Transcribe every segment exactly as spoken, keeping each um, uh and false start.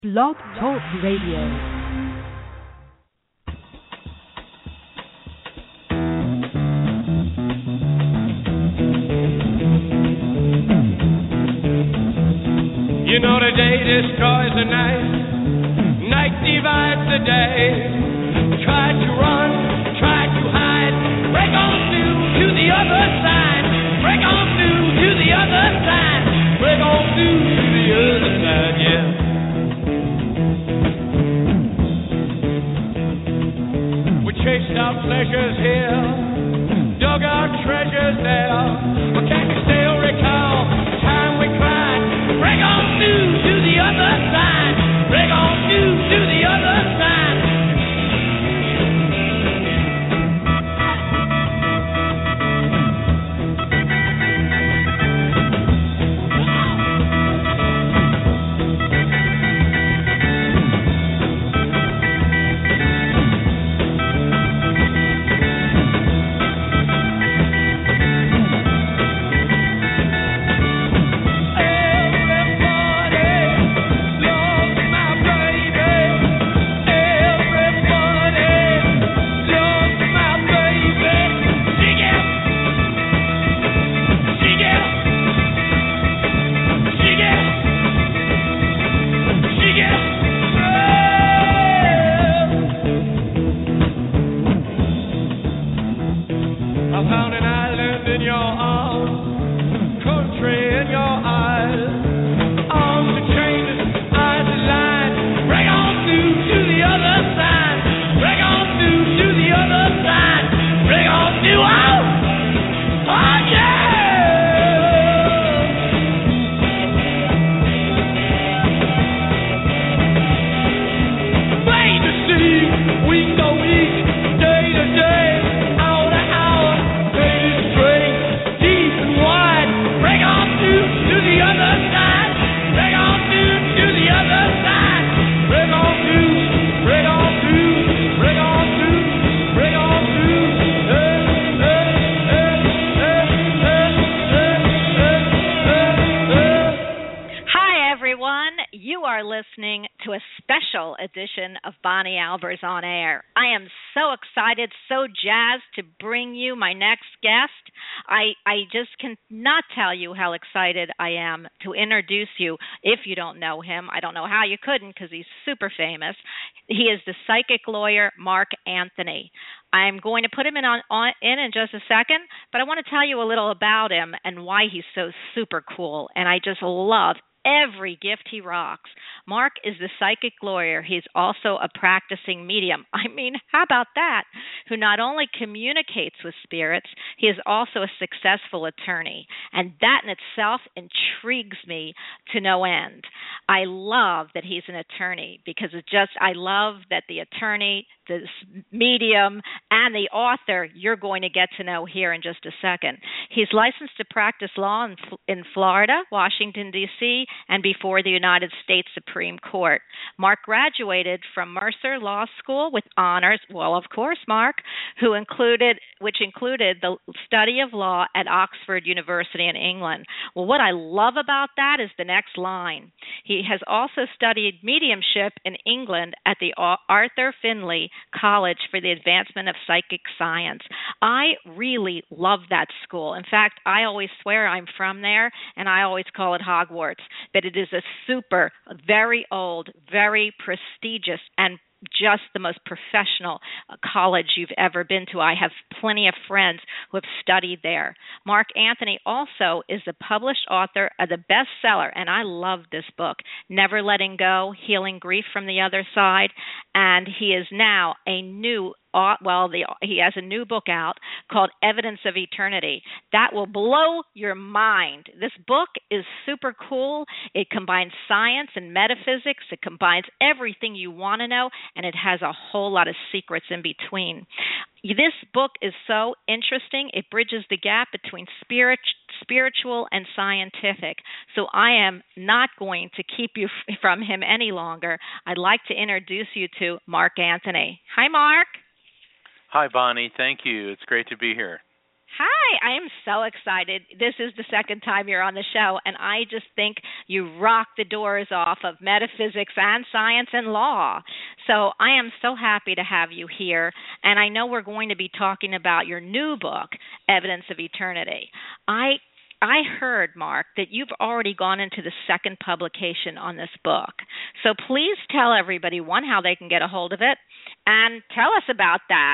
Blog Talk Radio. You know the day destroys the night, night divides the day. Try to run, try to hide, break on through to the other side, break on through to the other side, break on through to the other side, yeah. We chased our pleasures here, dug our treasures there, but can you still recall the time we cried? Break on through to the other side. Break on through to the other side. Edition of Bonnie Albers on Air. I am so excited, so jazzed to bring you my next guest. I, I just cannot tell you how excited I am to introduce you. If you don't know him, I don't know how you couldn't because he's super famous. He is the psychic lawyer Mark Anthony. I'm going to put him in on, on in in just a second, but I want to tell you a little about him and why he's so super cool. And I just love every gift he rocks. Mark is the psychic lawyer. He's also a practicing medium. I mean, how about that? Who not only communicates with spirits, he is also a successful attorney. And that in itself intrigues me to no end. I love that he's an attorney because it just, I love that the attorney, the medium, and the author you're going to get to know here in just a second. He's licensed to practice law in, in Florida, Washington, D C, and before the United States Supreme Court. Mark graduated from Mercer Law School with honors, well, of course, Mark, who included, which included the study of law at Oxford University in England. Well, what I love about that is the next line. He has also studied mediumship in England at the Arthur Findlay College for the Advancement of Psychic Science. I really love that school. In fact, I always swear I'm from there, and I always call it Hogwarts. But it is a super, very old, very prestigious, and just the most professional college you've ever been to. I have plenty of friends who have studied there. Mark Anthony also is the published author of the bestseller, and I love this book, Never Letting Go, Healing Grief from the Other Side, and he is now a new Uh, well, the, he has a new book out called Evidence of Eternity. That will blow your mind. This book is super cool. It combines science and metaphysics. It combines everything you want to know, and it has a whole lot of secrets in between. This book is so interesting. It bridges the gap between spirit, spiritual and scientific. So I am not going to keep you f- from him any longer. I'd like to introduce you to Mark Anthony. Hi, Mark. Hi, Bonnie. Thank you. It's great to be here. Hi, I am so excited. This is the second time you're on the show, and I just think you rock the doors off of metaphysics and science and law. So I am so happy to have you here, and I know we're going to be talking about your new book, Evidence of Eternity. I I heard, Mark, that you've already gone into the second publication on this book. So please tell everybody, one, how they can get a hold of it, and tell us about that.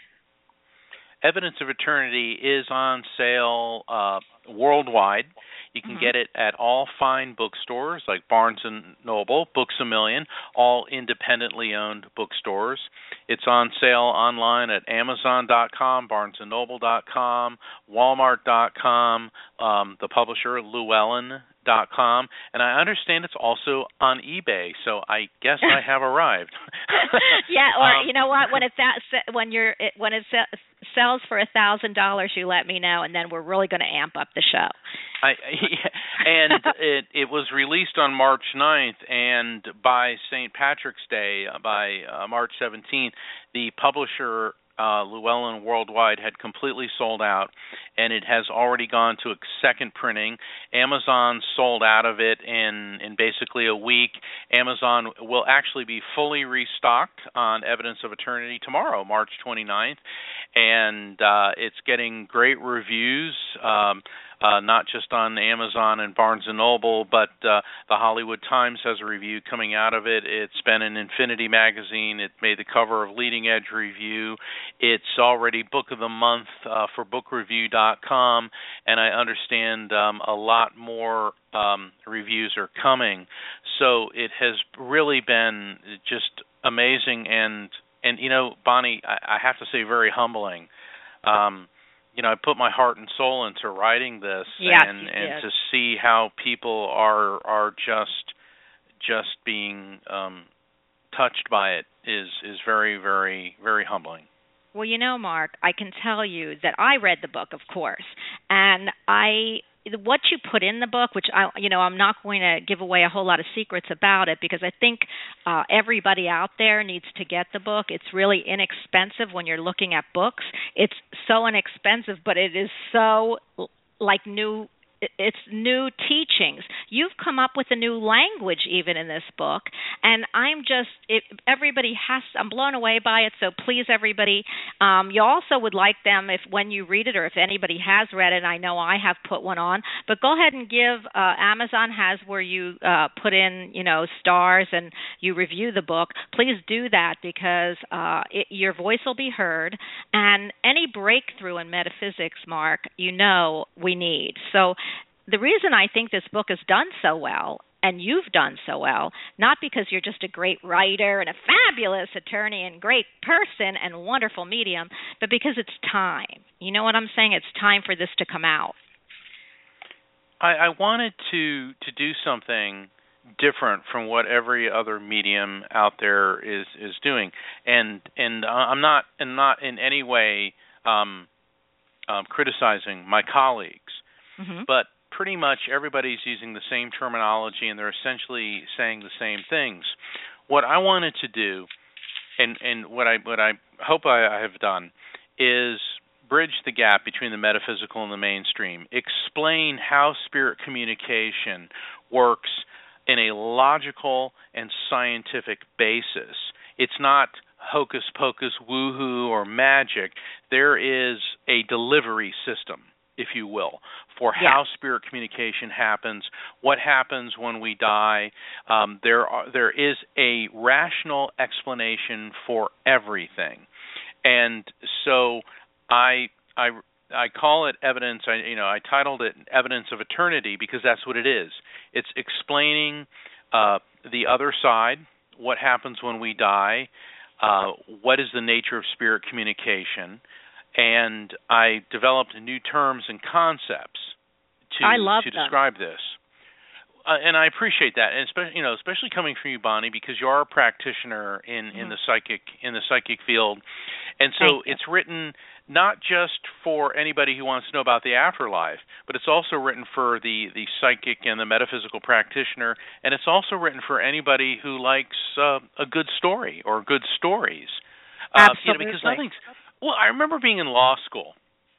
Evidence of Eternity is on sale uh, worldwide. You can mm-hmm. get it at all fine bookstores like Barnes and Noble, Books A Million, all independently owned bookstores. It's on sale online at Amazon dot com, Barnes and Noble dot com, Walmart dot com, um, the publisher Llewellyn dot com, and I understand it's also on eBay. So I guess I have arrived. Yeah, or um, you know what? When it's that, when you're when it sells for a thousand dollars, you let me know, and then we're really going to amp up the show. I, and it, it was released on March ninth, and by Saint Patrick's Day, by uh, March seventeenth, the publisher Uh, Llewellyn Worldwide had completely sold out, and it has already gone to a second printing. Amazon sold out of it in, in basically a week. Amazon will actually be fully restocked on Evidence of Eternity tomorrow, March twenty-ninth, and uh, it's getting great reviews. Um, Uh, not just on Amazon and Barnes and Noble, but uh, the Hollywood Times has a review coming out of it. It's been in Infinity Magazine. It made the cover of Leading Edge Review. It's already Book of the Month uh, for book review dot com, and I understand um, a lot more um, reviews are coming. So it has really been just amazing, and, and you know, Bonnie, I, I have to say very humbling. Um You know, I put my heart and soul into writing this, yes, and, and to see how people are are just just being um, touched by it is is very, very, very humbling. Well, you know, Mark, I can tell you that I read the book, of course, and I what you put in the book, which I, you know, I'm not going to give away a whole lot of secrets about it because I think uh, everybody out there needs to get the book. It's really inexpensive when you're looking at books. It's so inexpensive, but it is so like new. It's new teachings. You've come up with a new language even in this book, and I'm just, it, everybody has, I'm blown away by it, so please, everybody, um, you also would like them, if when you read it or if anybody has read it, I know I have put one on, but go ahead and give, uh, Amazon has where you uh, put in, you know, stars and you review the book. Please do that because uh, it, your voice will be heard, and any breakthrough in metaphysics, Mark, you know we need. So the reason I think this book has done so well, and you've done so well, not because you're just a great writer and a fabulous attorney and great person and wonderful medium, but because it's time. You know what I'm saying? It's time for this to come out. I, I wanted to to do something different from what every other medium out there is, is doing, and and I'm not and not in any way um, um, criticizing my colleagues, mm-hmm. but pretty much everybody's using the same terminology and they're essentially saying the same things. What I wanted to do, and, and what I what I hope I, I have done, is bridge the gap between the metaphysical and the mainstream, explain how spirit communication works in a logical and scientific basis. It's not hocus pocus, woohoo, or magic. There is a delivery system, if you will, for yeah. how spirit communication happens, what happens when we die. Um, there are, there is a rational explanation for everything. And so I I I call it evidence. I you know I titled it Evidence of Eternity because that's what it is. It's explaining uh, the other side, what happens when we die, uh, what is the nature of spirit communication, and I developed new terms and concepts to I love to them. describe this. Uh, and I appreciate that, and especially you know, especially coming from you, Bonnie, because you are a practitioner in, mm-hmm. in the psychic in the psychic field, and so it's written not just for anybody who wants to know about the afterlife, but it's also written for the, the psychic and the metaphysical practitioner, and it's also written for anybody who likes uh, a good story or good stories. Absolutely. Uh, you know, because nothing's. Well, I remember being in law school,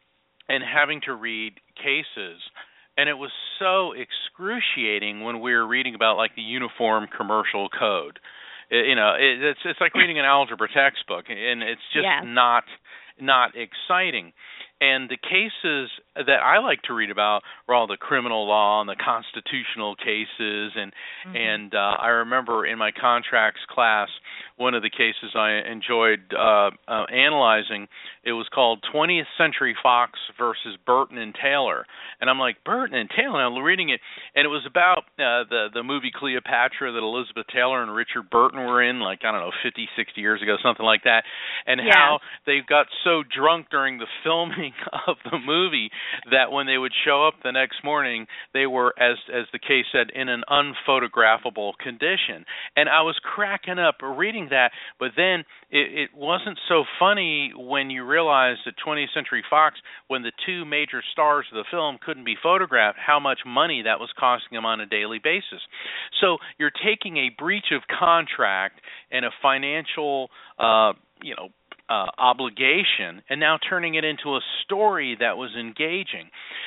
and having to read cases. And it was so excruciating when we were reading about, like, the Uniform Commercial Code. It, you know, it, it's it's like reading an algebra textbook, and it's just yeah. not not exciting. And the cases that I like to read about were all the criminal law and the constitutional cases. And mm-hmm. and uh, I remember in my contracts class, one of the cases I enjoyed uh, uh, analyzing, it was called twentieth Century Fox versus Burton and Taylor. And I'm like, Burton and Taylor? I'm reading it, and it was about uh, the, the movie Cleopatra that Elizabeth Taylor and Richard Burton were in, like, I don't know, fifty, sixty years ago, something like that, and yeah. how they got so drunk during the filming of the movie that when they would show up the next morning, they were, as as the case said, in an unphotographable condition. And I was cracking up reading that, but then it, it wasn't so funny when you realized that twentieth Century Fox, when the two major stars of the film couldn't be photographed, how much money that was costing them on a daily basis. So you're taking a breach of contract and a financial, uh, you know, Uh, obligation, and now turning it into a story that was engaging.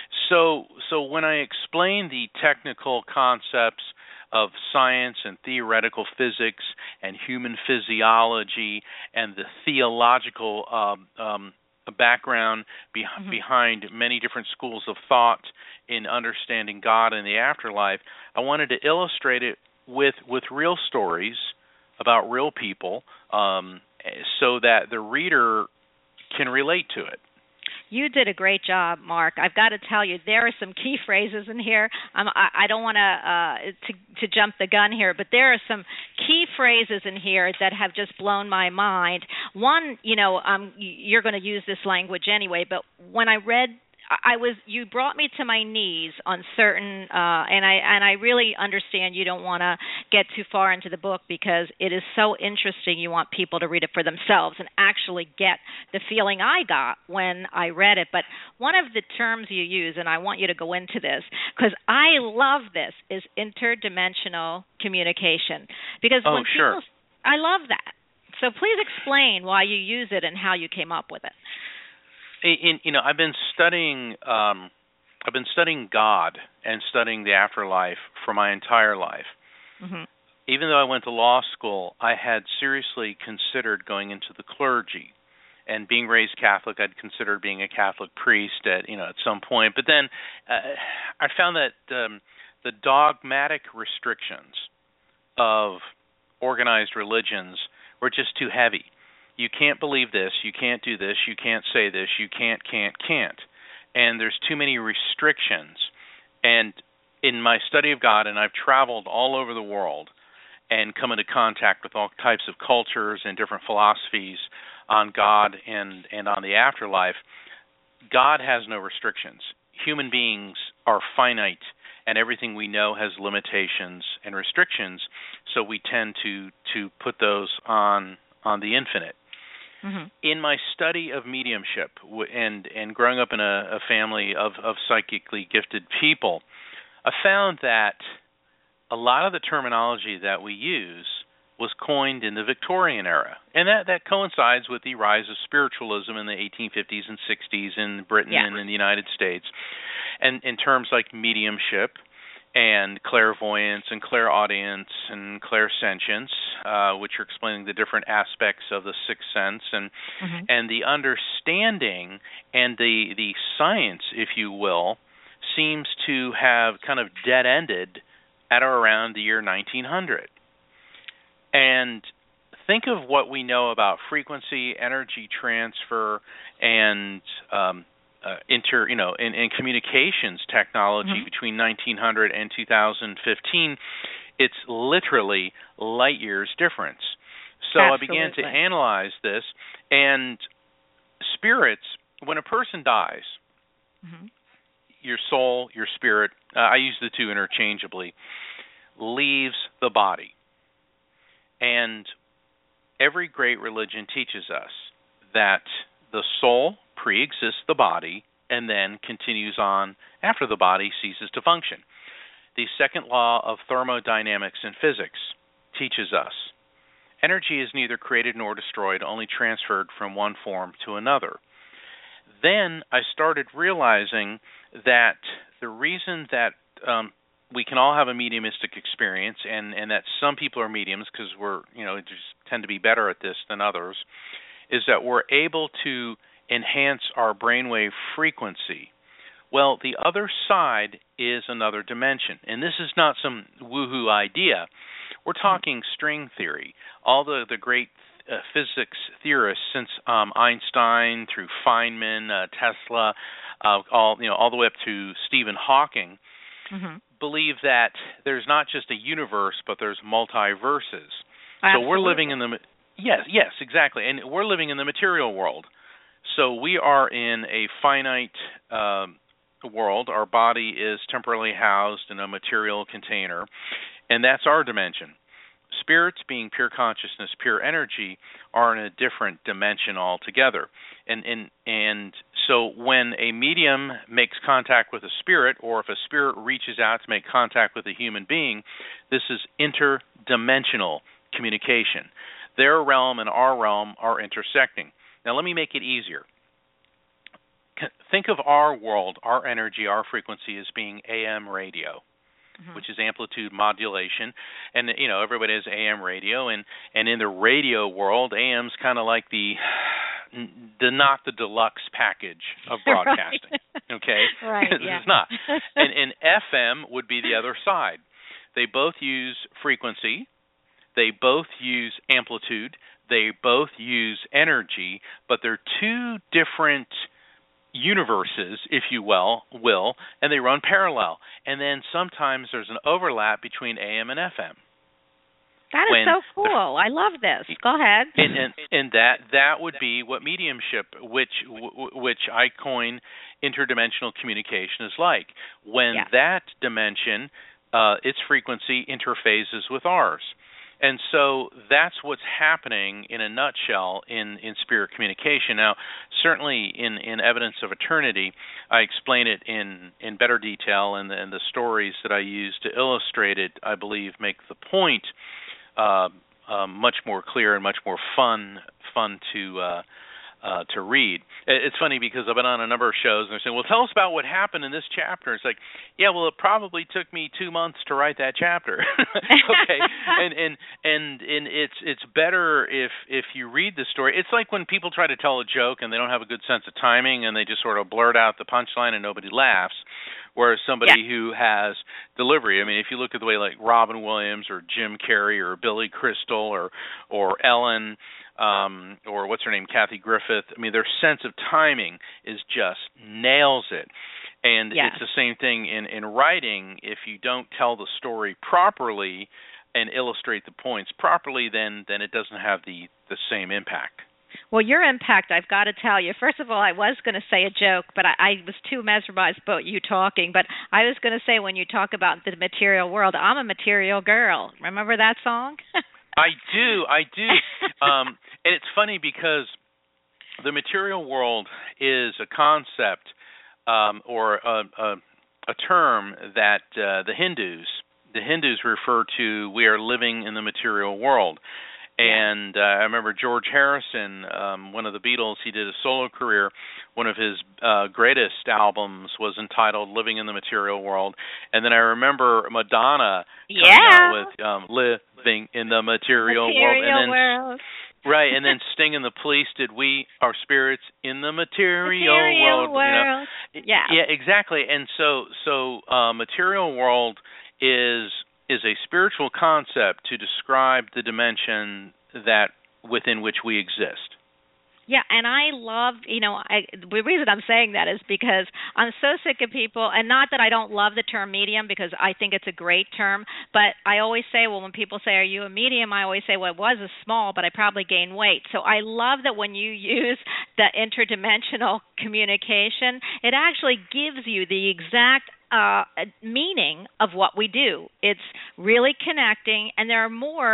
So, so when I explain the technical concepts of science and theoretical physics and human physiology and the theological um, um, background be- mm-hmm. behind many different schools of thought in understanding God and the afterlife, I wanted to illustrate it with with real stories about real people, um, so that the reader can relate to it. You did a great job, Mark. I've got to tell you, there are some key phrases in here. Um, I, I don't want uh, to to jump the gun here, but there are some key phrases in here that have just blown my mind. One, you know, um, you're going to use this language anyway, but when I read I was you brought me to my knees on certain uh and I and I really understand you don't want to get too far into the book because it is so interesting. You want people to read it for themselves and actually get the feeling I got when I read it. But one of the terms you use, and I want you to go into this because I love this, is interdimensional communication. Because oh, when sure. people, I love that. So please explain why you use it and how you came up with it. In, you know, I've been studying. Um, I've been studying God and studying the afterlife for my entire life. Mm-hmm. Even though I went to law school, I had seriously considered going into the clergy. And being raised Catholic, I'd considered being a Catholic priest at you know at some point. But then uh, I found that um, the dogmatic restrictions of organized religions were just too heavy. You can't believe this, you can't do this, you can't say this, you can't, can't, can't. And there's too many restrictions. And in my study of God, and I've traveled all over the world and come into contact with all types of cultures and different philosophies on God and, and on the afterlife, God has no restrictions. Human beings are finite, and everything we know has limitations and restrictions, so we tend to, to put those on, on the infinite. Mm-hmm. In my study of mediumship and, and growing up in a, a family of, of psychically gifted people, I found that a lot of the terminology that we use was coined in the Victorian era. And that, that coincides with the rise of spiritualism in the eighteen fifties and sixties in Britain yeah. and in the United States. And in terms like mediumship and clairvoyance and clairaudience and clairsentience, uh, which are explaining the different aspects of the sixth sense, and mm-hmm. and the understanding and the the science, if you will, seems to have kind of dead-ended at or around the year nineteen hundred. And think of what we know about frequency, energy transfer, and um, Uh, inter, you know, in, in communications technology mm-hmm. between nineteen hundred and two thousand fifteen, it's literally light years difference. So Absolutely. I began to analyze this, and spirits, when a person dies, mm-hmm. your soul, your spirit, uh, I use the two interchangeably, leaves the body. And every great religion teaches us that the soul pre-exists the body and then continues on after the body ceases to function. The second law of thermodynamics in physics teaches us energy is neither created nor destroyed, only transferred from one form to another. then I started realizing that the reason that um, we can all have a mediumistic experience, and, and that some people are mediums because we're, you know, just tend to be better at this than others, is that we're able to enhance our brainwave frequency. Well, the other side is another dimension, and this is not some woohoo idea. We're talking string theory. All the, the great uh, physics theorists since um, Einstein through Feynman, uh, Tesla, uh, all you know, all the way up to Stephen Hawking, mm-hmm. believe that there's not just a universe, but there's multiverses. Absolutely. So we're living in the yes, yes, exactly, and we're living in the material world. So we are in a finite um, world. Our body is temporarily housed in a material container, and that's our dimension. Spirits, being pure consciousness, pure energy, are in a different dimension altogether. And and and so when a medium makes contact with a spirit, or if a spirit reaches out to make contact with a human being, this is interdimensional communication. Their realm and our realm are intersecting. Now let me make it easier. Think of our world, our energy, our frequency as being A M radio. Mm-hmm. Which is amplitude modulation, and you know everybody has A M radio, and and in the radio world, A M's kind of like the the not the deluxe package of broadcasting. Right. Okay, right? Yeah. It's not, and, and F M would be the other side. They both use frequency, they both use amplitude, they both use energy, but they're two different universes, if you will, will, and they run parallel. And then sometimes there's an overlap between A M and F M. That is when so cool. I love this. Go ahead. And, and, and that that would be what mediumship, which which I coin interdimensional communication, is like. When yeah. that dimension, uh, its frequency interphases with ours. And so that's what's happening in a nutshell in, in spirit communication. Now, certainly in, in Evidence of Eternity, I explain it in, in better detail, and the, and the stories that I use to illustrate it, I believe, make the point uh, uh, much more clear and much more fun fun to uh, uh, to read. It's funny because I've been on a number of shows and they're saying, well, tell us about what happened in this chapter. It's like, yeah, well, it probably took me two months to write that chapter. Okay. and, and and and it's it's better if if you read the story. It's like when people try to tell a joke and they don't have a good sense of timing and they just sort of blurt out the punchline and nobody laughs. Whereas somebody yeah. who has delivery, I mean, if you look at the way like Robin Williams or Jim Carrey or Billy Crystal or or Ellen, Um, or what's her name, Kathy Griffith. I mean, their sense of timing is just nails it. And yes. it's the same thing in, in writing. If you don't tell the story properly and illustrate the points properly, then then it doesn't have the, the same impact. Well, your impact, I've got to tell you. First of all, I was going to say a joke, but I, I was too mesmerized about you talking. But I was going to say, when you talk about the material world, I'm a material girl. Remember that song? I do, I do. Um, and it's funny because the material world is a concept um, or a, a, a term that uh, the Hindus, the Hindus refer to, we are living in the material world. And uh, I remember George Harrison, um, one of the Beatles, he did a solo career. One of his uh, greatest albums was entitled Living in the Material World. And then I remember Madonna coming yeah. out with um, Living in the Material, material World. And then, world. Right, and then Sting and the Police did We Are Spirits in the Material, material World. world. You know? Yeah. Yeah, exactly. And so, so uh, Material World is... is a spiritual concept to describe the dimension that within which we exist. Yeah, and I love, you know, I, the reason I'm saying that is because I'm so sick of people, and not that I don't love the term medium, because I think it's a great term, but I always say, well, when people say, are you a medium, I always say, well, it was a small, but I probably gained weight. So I love that when you use the interdimensional communication, it actually gives you the exact Uh, meaning of what we do. It's really connecting, and there are more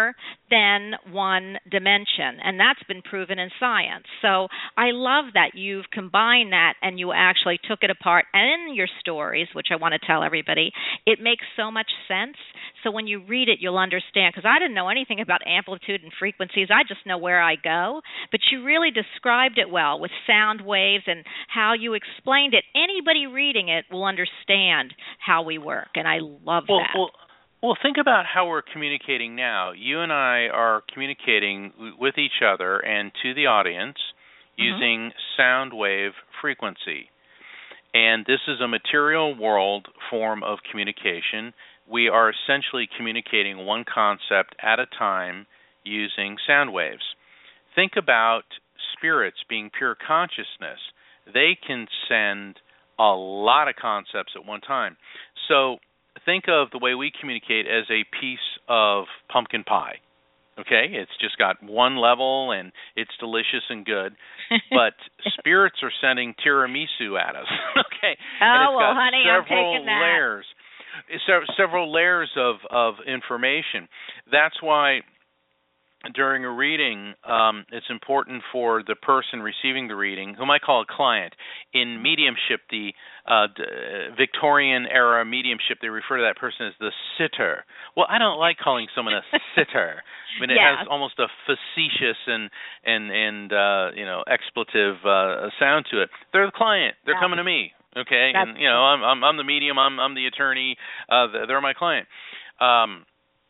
than one dimension, and that's been proven in science. So I love that you've combined that and you actually took it apart. And in your stories, which I want to tell everybody, it makes so much sense. So when you read it, you'll understand, because I didn't know anything about amplitude and frequencies. I just know where I go. But you really described it well with sound waves and how you explained it. Anybody reading it will understand how we work, and I love well, that. Well, Well, think about how we're communicating now. You and I are communicating with each other and to the audience mm-hmm. using sound wave frequency. And this is a material world form of communication. We are essentially communicating one concept at a time using sound waves. Think about spirits being pure consciousness. They can send a lot of concepts at one time. So think of the way we communicate as a piece of pumpkin pie. Okay, it's just got one level and it's delicious and good, but spirits are sending tiramisu at us. Okay, oh and it's well, got honey, several I'm taking that. layers, several layers of of information. That's why during a reading, um, it's important for the person receiving the reading, whom I call a client. In mediumship, the uh, d- Victorian era mediumship, they refer to that person as the sitter. Well, I don't like calling someone a sitter. I mean, it yeah. has almost a facetious and and and uh, you know expletive uh, sound to it. They're the client. They're yeah. coming to me. Okay, That's and you know, I'm I'm, I'm the medium. I'm I'm the attorney. Uh, they're my client. Um,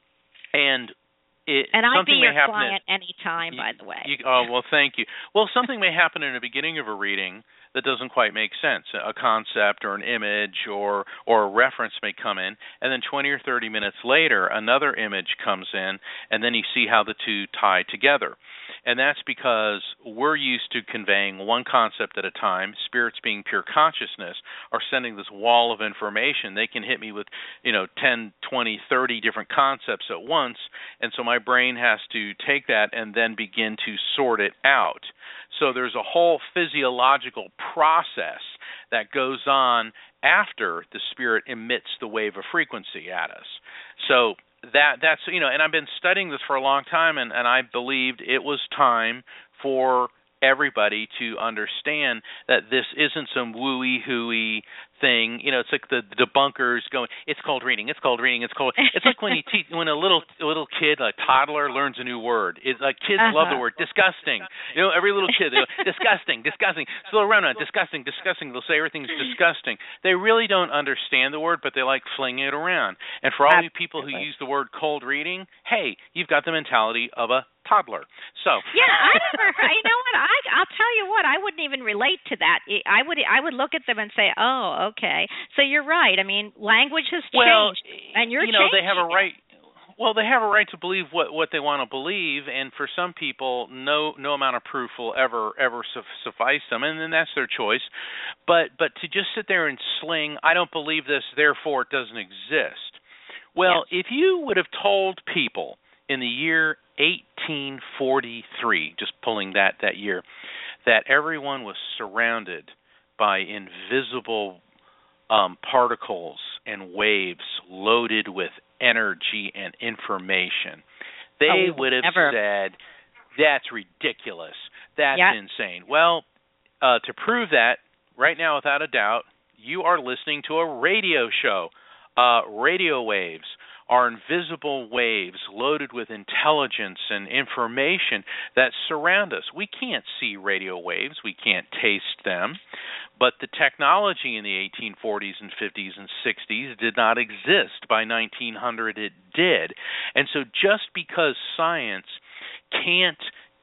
and It, and I'd be your happen client at, anytime, by the way. You, oh, well, thank you. Well, something may happen in the beginning of a reading that doesn't quite make sense. A concept or an image or or a reference may come in, and then twenty or thirty minutes later, another image comes in, and then you see how the two tie together. And that's because we're used to conveying one concept at a time. Spirits, being pure consciousness, are sending this wall of information. They can hit me with, you know, ten, twenty, thirty different concepts at once, and so my brain has to take that and then begin to sort it out. So there's a whole physiological process that goes on after the spirit emits the wave of frequency at us. So that that's, you know, and I've been studying this for a long time, and, and I believed it was time for everybody to understand that this isn't some wooey hooey thing. You know, it's like the, the debunkers going, it's called reading, it's called reading, it's called. It's like when you teach, when a little a little kid, a toddler, learns a new word. It's like kids uh-huh. love the word disgusting. You know, every little kid, they go, disgusting, disgusting. So they'll run around, disgusting, disgusting. They'll say everything's disgusting. They really don't understand the word, but they like flinging it around. And for all you people who use the word cold reading, hey, you've got the mentality of a toddler. So yeah, I never. You know what? I I'll tell you what. I wouldn't even relate to that. I would I would look at them and say, oh, okay. So you're right. I mean, language has changed, well, and you're you know changing they have a it. right. Well, they have a right to believe what, what they want to believe, and for some people, no no amount of proof will ever ever suffice them, and then that's their choice. But but to just sit there and sling, I don't believe this, therefore it doesn't exist. Well, yes. if you would have told people in the year eighteen forty-three, just pulling that, that year, that everyone was surrounded by invisible um, particles and waves loaded with energy and information, they oh, would have never. said, that's ridiculous. That's yep. insane. Well, uh, to prove that, right now, without a doubt, you are listening to a radio show. Uh, radio waves are invisible waves loaded with intelligence and information that surround us. We can't see radio waves. We can't taste them. But the technology in the eighteen forties and fifties and sixties did not exist. By nineteen hundred, it did. And so just because science can't,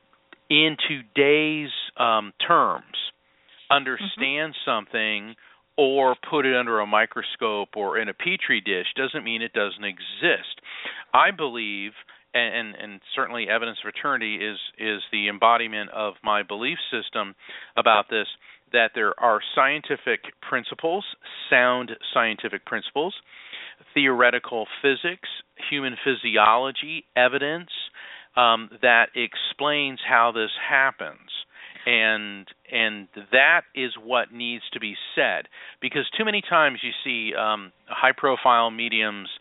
in today's um, terms, understand mm-hmm. something or put it under a microscope or in a petri dish doesn't mean it doesn't exist. I believe, and, and, and certainly evidence of eternity is, is the embodiment of my belief system about this, that there are scientific principles, sound scientific principles, theoretical physics, human physiology, evidence um, that explains how this happens. And and that is what needs to be said, because too many times you see um, high-profile mediums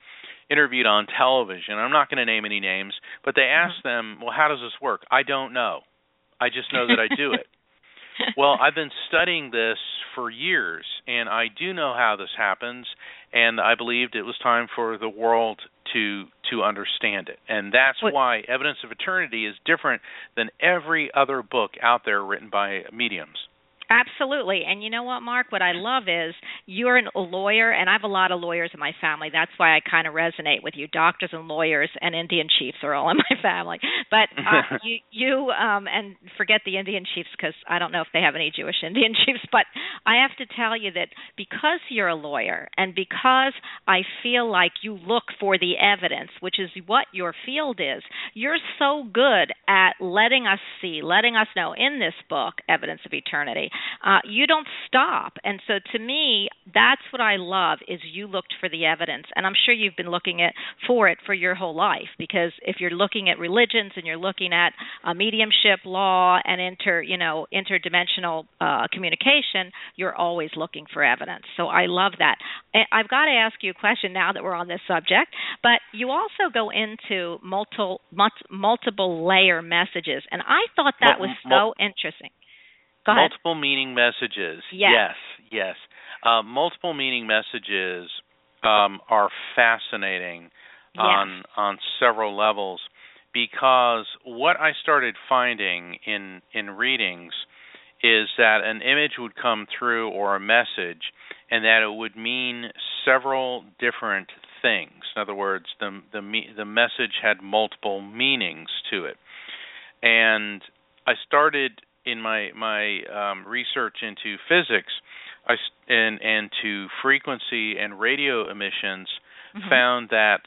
interviewed on television. I'm not going to name any names, but they asked them, well, how does this work? I don't know. I just know that I do it. Well, I've been studying this for years, and I do know how this happens, and I believed it was time for the world to to understand it. And that's what? why Evidence of Eternity is different than every other book out there written by mediums. Absolutely. And you know what, Mark? What I love is you're a lawyer, and I have a lot of lawyers in my family. That's why I kind of resonate with you. Doctors and lawyers and Indian chiefs are all in my family. But uh, you, you um, and forget the Indian chiefs because I don't know if they have any Jewish Indian chiefs. But I have to tell you that because you're a lawyer and because I feel like you look for the evidence, which is what your field is, you're so good at letting us see, letting us know in this book, Evidence of Eternity, Uh, you don't stop. And so to me, that's what I love is you looked for the evidence. And I'm sure you've been looking at for it for your whole life, because if you're looking at religions and you're looking at uh, mediumship, law, and inter, you know, interdimensional uh, communication, you're always looking for evidence. So I love that. I've got to ask you a question now that we're on this subject, but you also go into multiple, multiple layer messages. And I thought that was so interesting. Multiple meaning messages. Yes, yes. yes. Uh, multiple meaning messages um, are fascinating yes. on on several levels, because what I started finding in in readings is that an image would come through or a message, and that it would mean several different things. In other words, the the the message had multiple meanings to it, and I started. In my my um, research into physics, I and and to frequency and radio emissions, mm-hmm. found that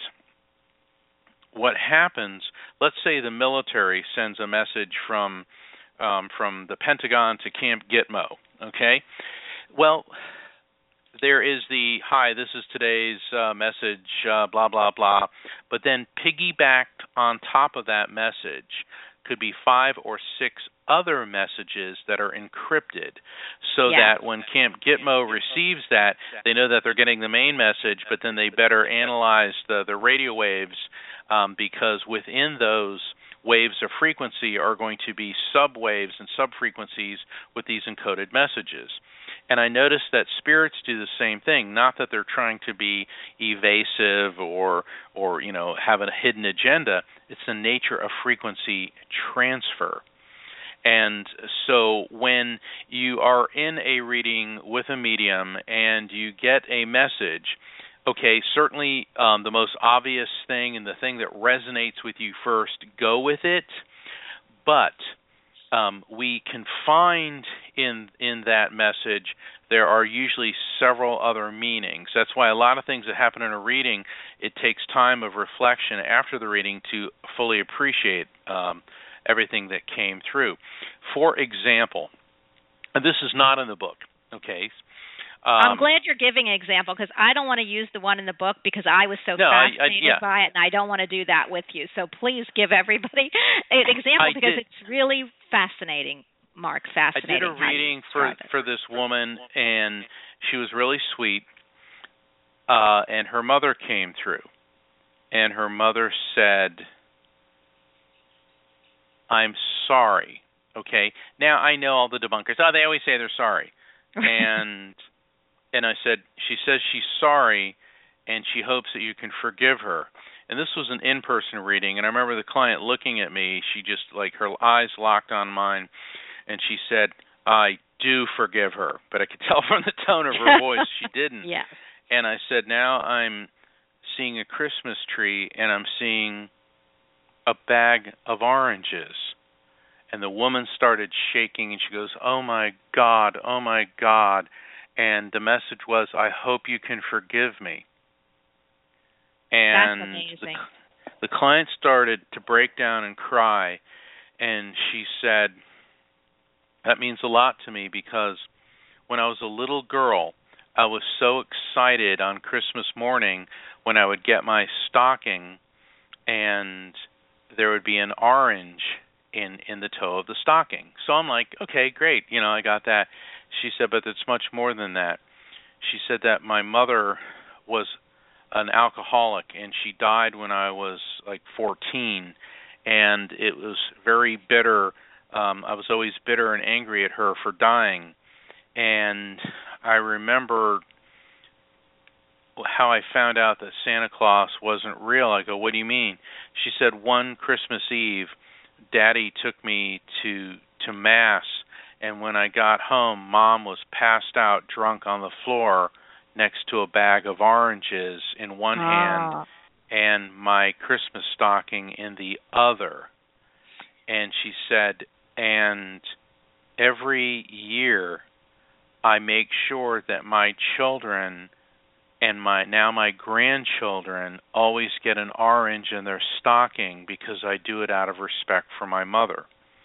what happens. Let's say the military sends a message from um, from the Pentagon to Camp Gitmo. Okay, well, there is the hi. This is today's uh, message. Uh, blah blah blah. But then piggybacked on top of that message could be five or six other messages that are encrypted, so yeah. that when Camp Gitmo receives that, they know that they're getting the main message, but then they better analyze the, the radio waves, um, because within those waves of frequency are going to be subwaves and subfrequencies with these encoded messages. And I noticed that spirits do the same thing, not that they're trying to be evasive or, or you know, have a hidden agenda. It's the nature of frequency transfer. And so when you are in a reading with a medium and you get a message, okay, certainly um, the most obvious thing and the thing that resonates with you first, go with it. But um, we can find in in that message there are usually several other meanings. That's why a lot of things that happen in a reading, it takes time of reflection after the reading to fully appreciate um, everything that came through. For example, and this is not in the book, okay? Um, I'm glad you're giving an example, because I don't want to use the one in the book because I was so no, fascinated I, I, yeah. by it, and I don't want to do that with you. So please give everybody an example I because did, it's really fascinating, Mark, fascinating. I did a reading for, for this woman, and she was really sweet, uh, and her mother came through, and her mother said, I'm sorry, okay? Now I know all the debunkers. Oh, they always say they're sorry. And and I said, she says she's sorry, and she hopes that you can forgive her. And this was an in-person reading, and I remember the client looking at me. She just, like, her eyes locked on mine, and she said, I do forgive her. But I could tell from the tone of her voice she didn't. Yeah. And I said, now I'm seeing a Christmas tree, and I'm seeing a bag of oranges. And the woman started shaking, and she goes, oh, my God, oh, my God. And the message was, I hope you can forgive me. And That's amazing. The, the client started to break down and cry, and she said, that means a lot to me, because when I was a little girl, I was so excited on Christmas morning when I would get my stocking and there would be an orange in, in the toe of the stocking. So I'm like, okay, great, you know, I got that. She said, but it's much more than that. She said that my mother was an alcoholic, and she died when I was like fourteen, and it was very bitter. Um, I was always bitter and angry at her for dying, and I remember how I found out that Santa Claus wasn't real. I go, what do you mean? She said, one Christmas Eve, Daddy took me to to Mass, and when I got home, Mom was passed out drunk on the floor next to a bag of oranges in one oh. hand and my Christmas stocking in the other. And she said, and every year I make sure that my children and my now my grandchildren always get an orange in their stocking because I do it out of respect for my mother.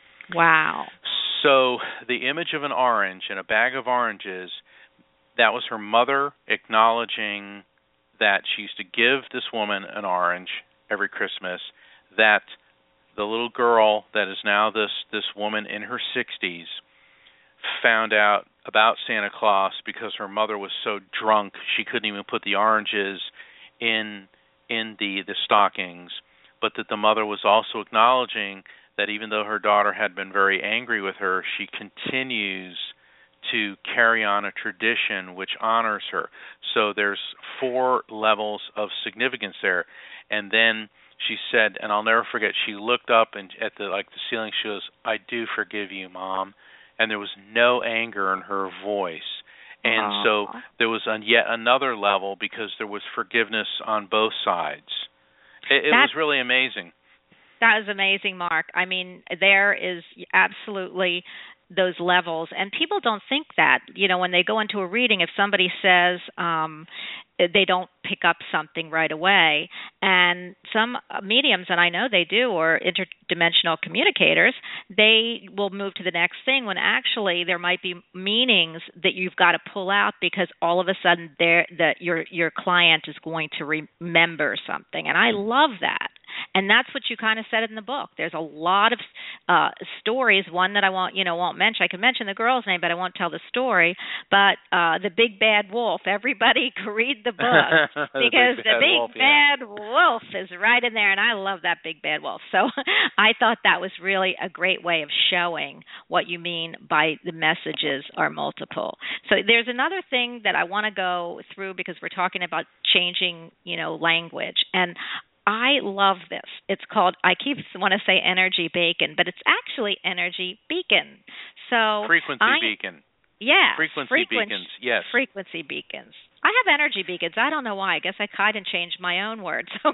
Wow. So the image of an orange and a bag of oranges, that was her mother acknowledging that she used to give this woman an orange every Christmas, that the little girl that is now this, this woman in her sixties found out about Santa Claus because her mother was so drunk she couldn't even put the oranges in in the, the stockings, but that the mother was also acknowledging that even though her daughter had been very angry with her, she continues to carry on a tradition which honors her. So there's four levels of significance there. And then she said, and I'll never forget, she looked up and at the like the ceiling, she goes, I do forgive you, Mom. And there was no anger in her voice. And Aww. So there was on yet another level because there was forgiveness on both sides. It, it was really amazing. That is amazing, Mark. I mean, there is absolutely those levels, and people don't think that. You know, when they go into a reading, if somebody says um, they don't pick up something right away, and some mediums, and I know they do, or interdimensional communicators, they will move to the next thing when actually there might be meanings that you've got to pull out because all of a sudden there that your your client is going to remember something, and I love that. And that's what you kind of said in the book. There's a lot of uh, stories. One that I won't, you know, won't mention. I can mention the girl's name, but I won't tell the story. But uh, the Big Bad Wolf. Everybody read the book because the Big, the big wolf, Bad yeah. Wolf is right in there, and I love that Big Bad Wolf. So I thought that was really a great way of showing what you mean by the messages are multiple. So there's another thing that I want to go through because we're talking about changing, you know, language, and I love this. It's called, I keep want to say energy bacon, but it's actually energy beacon. So frequency I, beacon. Yeah. Frequency frequency, beacons, yes. Frequency beacons. I have energy beacons. I don't know why. I guess I kind of changed my own words. So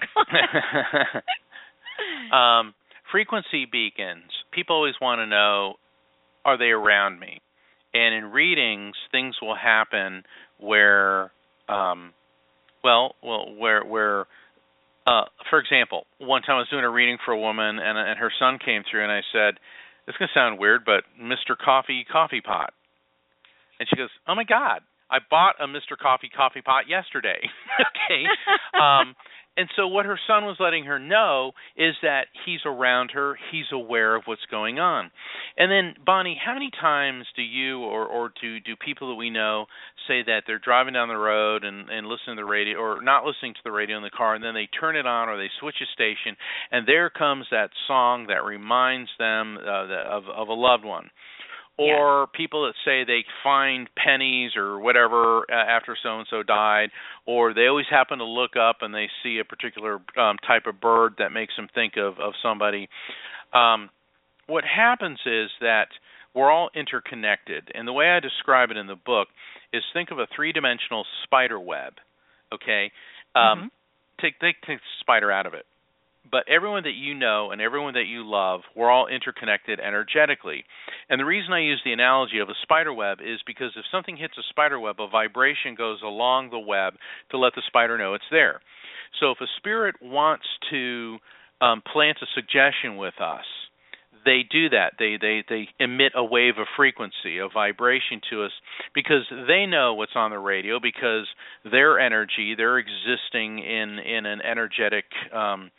um, frequency beacons, people always want to know, are they around me? And in readings, things will happen where, um, well, well, where, where, Uh, for example, one time I was doing a reading for a woman, and, and her son came through, and I said, this is going to sound weird, but Mister Coffee coffee pot. And she goes, oh, my God, I bought a Mister Coffee coffee pot yesterday. Okay. Um, and so what her son was letting her know is that he's around her, he's aware of what's going on. And then, Bonnie, how many times do you or, or do, do people that we know say that they're driving down the road and, and listening to the radio, or not listening to the radio in the car, and then they turn it on or they switch a station, and there comes that song that reminds them uh, of, of a loved one? Or yeah. people that say they find pennies or whatever uh, after so-and-so died, or they always happen to look up and they see a particular um, type of bird that makes them think of, of somebody. Um, what happens is that we're all interconnected, and the way I describe it in the book is think of a three-dimensional spider web, okay? Um, mm-hmm. Take, take, take the spider out of it. But everyone that you know and everyone that you love, we're all interconnected energetically. And the reason I use the analogy of a spider web is because if something hits a spider web, a vibration goes along the web to let the spider know it's there. So if a spirit wants to um, plant a suggestion with us, they do that. They, they they emit a wave of frequency, a vibration to us, because they know what's on the radio, because their energy, they're existing in, in an energetic um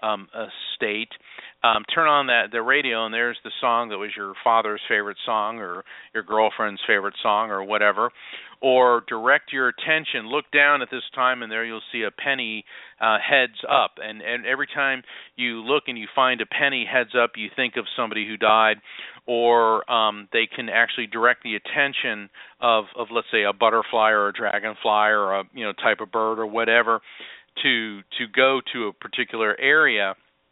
um, uh, state, um, turn on that the radio, and there's the song that was your father's favorite song or your girlfriend's favorite song or whatever. Or direct your attention, look down at this time, and there you'll see a penny uh, heads up. And, and every time you look and you find a penny heads up, you think of somebody who died. Or um, they can actually direct the attention of, of, let's say, a butterfly or a dragonfly or a you know type of bird or whatever to to go to a particular area.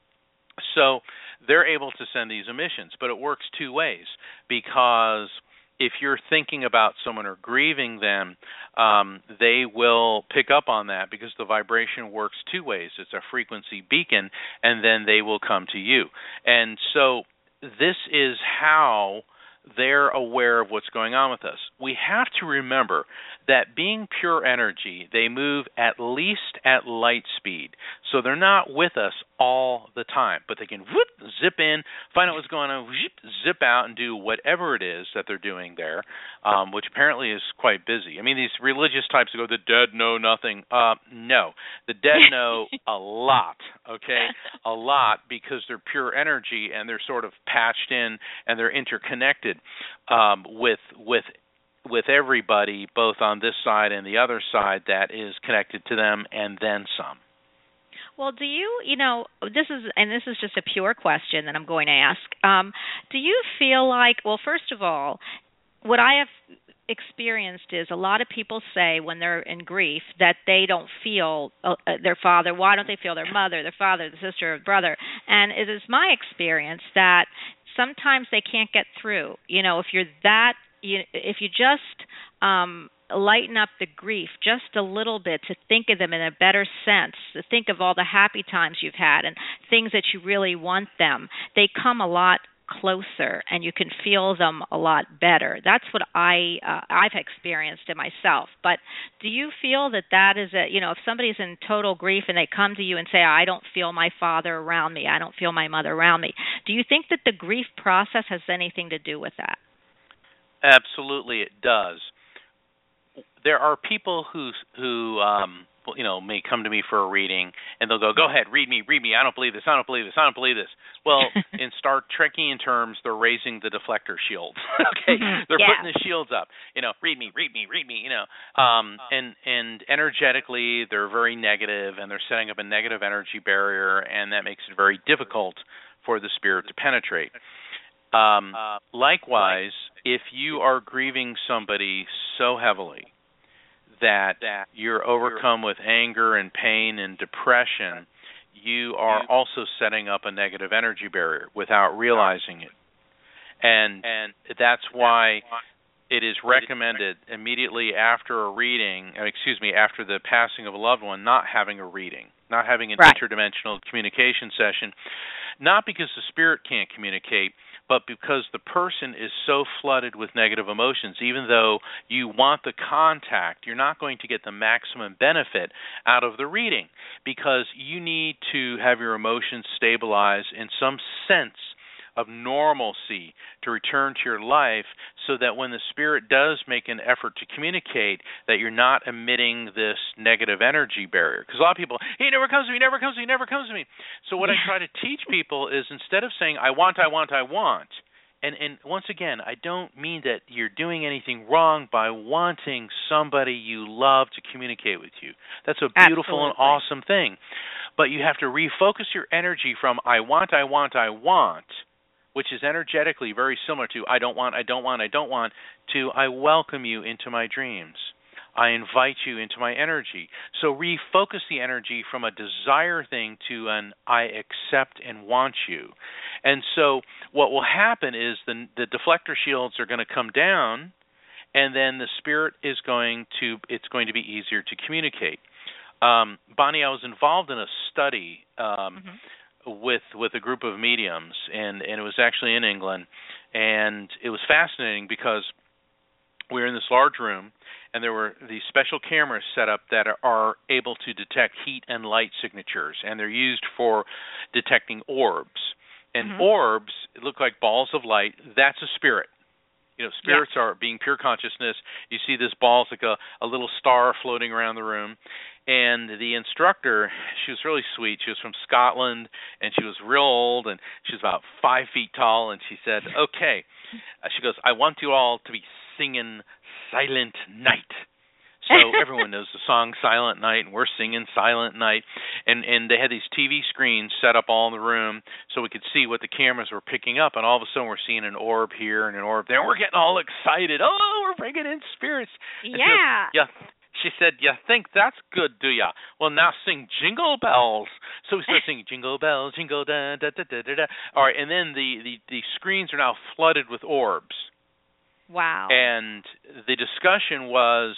So they're able to send these emissions. But it works two ways, because if you're thinking about someone or grieving them, um, they will pick up on that, because the vibration works two ways. It's a frequency beacon, and then they will come to you. And so this is how they're aware of what's going on with us. We have to remember that being pure energy, they move at least at light speed. So they're not with us all the time, but they can whoop, zip in, find out what's going on, zip, zip out, and do whatever it is that they're doing there, um, which apparently is quite busy. I mean, these religious types who go, the dead know nothing. Uh, no, the dead know a lot, okay, a lot, because they're pure energy and they're sort of patched in and they're interconnected um, with with with everybody, both on this side and the other side that is connected to them, and then some. Well, do you, you know, this is, and this is just a pure question that I'm going to ask. Um, do you feel like, well, first of all, what I have experienced is a lot of people say when they're in grief that they don't feel uh, their father. Why don't they feel their mother, their father, the sister, or brother? And it is my experience that sometimes they can't get through. You know, if you're that, you, if you just um, lighten up the grief just a little bit to think of them in a better sense, to think of all the happy times you've had and things that you really want them, they come a lot closer and you can feel them a lot better. That's what I uh, I've experienced it myself. But do you feel that that is a, you know, if somebody's in total grief and they come to you and say, I don't feel my father around me, I don't feel my mother around me, do you think that the grief process has anything to do with that? Absolutely, it does. There are people who who um, you know may come to me for a reading, and they'll go, "Go ahead, read me, read me. I don't believe this. I don't believe this. I don't believe this." Well, in Star Trekian terms, they're raising the deflector shield. Okay, they're yeah. putting the shields up. You know, read me, read me, read me. You know, um, and and energetically, they're very negative, and they're setting up a negative energy barrier, and that makes it very difficult for the spirit to penetrate. Um, likewise, if you are grieving somebody so heavily that you're overcome with anger and pain and depression, you are also setting up a negative energy barrier without realizing it. And that's why it is recommended immediately after a reading, excuse me, after the passing of a loved one, not having a reading, not having an right. interdimensional communication session, not because the spirit can't communicate, but because the person is so flooded with negative emotions. Even though you want the contact, you're not going to get the maximum benefit out of the reading, because you need to have your emotions stabilize in some sense of normalcy to return to your life, so that when the spirit does make an effort to communicate, that you're not emitting this negative energy barrier. Because a lot of people, he never comes to me, never comes to me, never comes to me. So what I try to teach people is, instead of saying, I want, I want, I want, and, and once again, I don't mean that you're doing anything wrong by wanting somebody you love to communicate with you. That's a beautiful Absolutely. and awesome thing. But you have to refocus your energy from I want, I want, I want, which is energetically very similar to I don't want, I don't want, I don't want, to I welcome you into my dreams. I invite you into my energy. So refocus the energy from a desire thing to an I accept and want you. And so what will happen is the, the deflector shields are going to come down, and then the spirit is going to, it's going to be easier to communicate. Um, Bonnie, I was involved in a study um, mm-hmm. with with a group of mediums, and, and it was actually in England, and it was fascinating because we were in this large room, and there were these special cameras set up that are, are able to detect heat and light signatures, and they're used for detecting orbs. And mm-hmm. orbs look like balls of light. That's a spirit. You know, spirits yeah. are being pure consciousness. You see this ball, it's like a, a little star floating around the room. And the instructor, she was really sweet. She was from Scotland, and she was real old, and she was about five feet tall. And she said, okay, uh, she goes, I want you all to be singing Silent Night. So everyone knows the song Silent Night, and we're singing Silent Night. And and they had these T V screens set up all in the room so we could see what the cameras were picking up. And all of a sudden we're seeing an orb here and an orb there. And we're getting all excited. Oh, we're bringing in spirits. And yeah. She goes, yeah. She said, you think that's good, do ya? Well, now sing Jingle Bells. So we start singing Jingle Bells, Jingle da da da da da da. All right, and then the, the, the screens are now flooded with orbs. Wow. And the discussion was,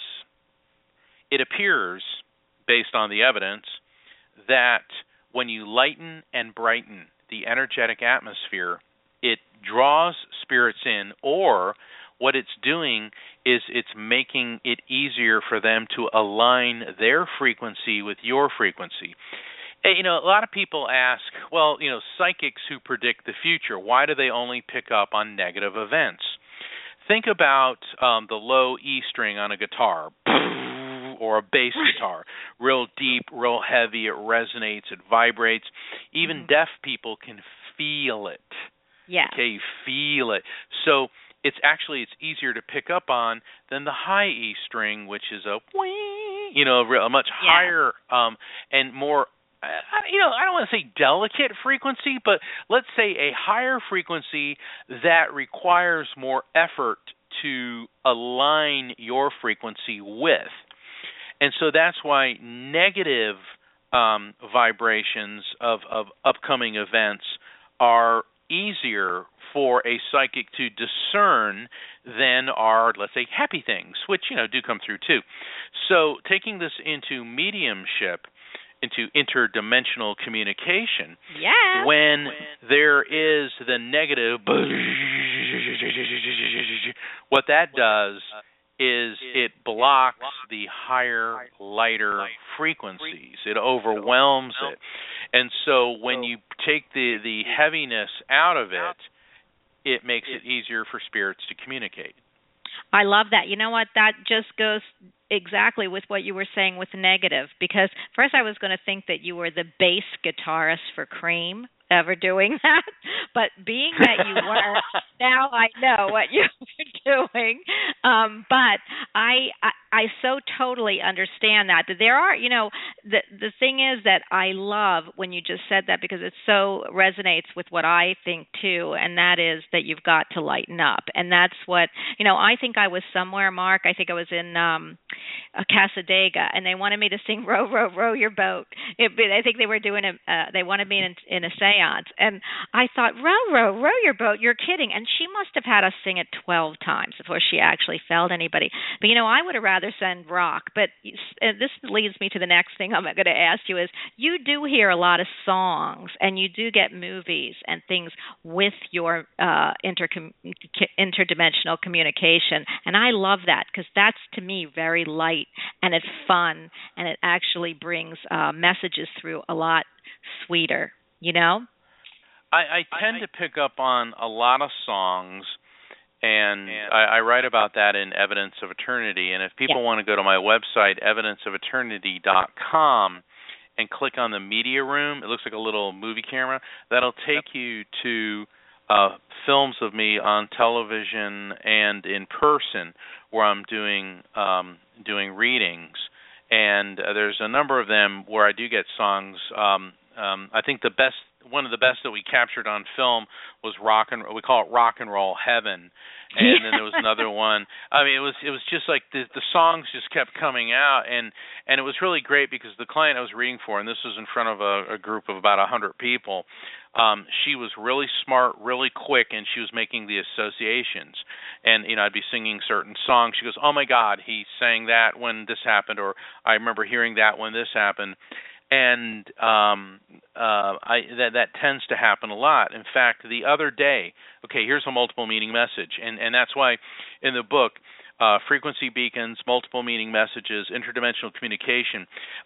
it appears, based on the evidence, that when you lighten and brighten the energetic atmosphere, it draws spirits in, or what it's doing is it's making it easier for them to align their frequency with your frequency. You know, a lot of people ask, well, you know, psychics who predict the future, why do they only pick up on negative events? Think about um, the low E string on a guitar, or a bass guitar, real deep, real heavy, it resonates, it vibrates. Even mm-hmm. deaf people can feel it. Yeah. Okay, you feel it. So it's actually, it's easier to pick up on than the high E string, which is a, you know, a much yeah. higher um, and more, you know, I don't want to say delicate frequency, but let's say a higher frequency that requires more effort to align your frequency with. And so that's why negative um, vibrations of, of upcoming events are easier for a psychic to discern than are, let's say, happy things, which, you know, do come through too. So taking this into mediumship, into interdimensional communication, yeah. when there is the negative, what that does is it blocks the higher, lighter frequencies. It overwhelms it. And so when you take the, the heaviness out of it, it makes it easier for spirits to communicate. I love that. You know what? That just goes exactly with what you were saying with negative, because first I was going to think that you were the bass guitarist for Cream ever doing that, but being that you were, now I know what you were doing. Um, but I, I I so totally understand that. That there are, you know, the the thing is that I love when you just said that, because it so resonates with what I think too, and that is that you've got to lighten up. And that's what, you know, I think I was somewhere, Mark, I think I was in um, Casadega, and they wanted me to sing Row, Row, Row Your Boat. It, I think they were doing a, uh, they wanted me in, in a seance, and I thought, row, row, row your boat, you're kidding. And she must have had us sing it twelve times before she actually felt anybody. But, you know, I would have rather sung rock. But uh, this leads me to the next thing I'm going to ask you is, you do hear a lot of songs, and you do get movies and things with your uh, intercom- interdimensional communication. And I love that, because that's, to me, very light, and it's fun, and it actually brings uh, messages through a lot sweeter, you know? I, I tend to pick up on a lot of songs, and I, I write about that in Evidence of Eternity. And if people yeah. want to go to my website, evidence of eternity dot com, and click on the media room, it looks like a little movie camera, that'll take yep. you to uh, films of me on television and in person, where I'm doing um, doing readings. And uh, there's a number of them where I do get songs. Um, um, I think the best, one of the best that we captured on film was rock and we call it Rock and Roll Heaven. And yeah. then there was another one. I mean, it was it was just like the the songs just kept coming out, and and it was really great, because the client I was reading for, and this was in front of a, a group of about a hundred people. Um, she was really smart, really quick, and she was making the associations. And, you know, I'd be singing certain songs. She goes, oh, my God, he sang that when this happened, or I remember hearing that when this happened. And um, uh, I, that, that tends to happen a lot. In fact, the other day, okay, here's a multiple meaning message. And, and that's why in the book, uh, Frequency Beacons, Multiple Meaning Messages, Interdimensional Communication, um,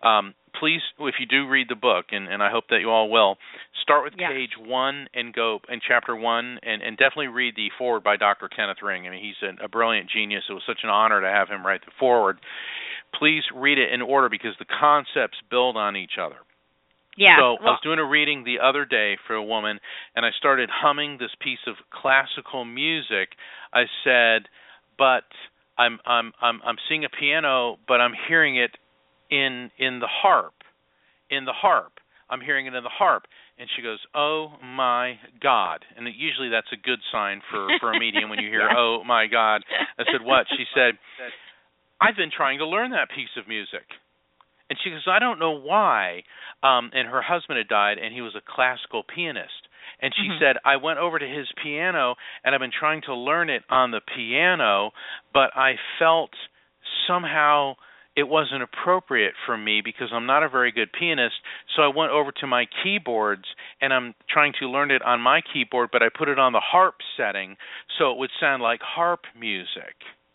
please, if you do read the book, and, and I hope that you all will, start with yeah. page one and go in chapter one, and, and definitely read the foreword by Doctor Kenneth Ring. I mean, he's a, a brilliant genius. It was such an honor to have him write the foreword. Please read it in order because the concepts build on each other. Yeah. So well, I was doing a reading the other day for a woman, and I started humming this piece of classical music. I said, "But I'm I'm I'm I'm seeing a piano, but I'm hearing it in in the harp, in the harp. I'm hearing it in the harp." And she goes, "Oh my God!" And usually that's a good sign for for a medium when you hear yeah. "Oh my God." I said, "What?" She said, "I've been trying to learn that piece of music." And she goes, "I don't know why." Um, and her husband had died, and he was a classical pianist. And she mm-hmm. said, "I went over to his piano, and I've been trying to learn it on the piano, but I felt somehow it wasn't appropriate for me because I'm not a very good pianist. So I went over to my keyboards, and I'm trying to learn it on my keyboard, but I put it on the harp setting so it would sound like harp music."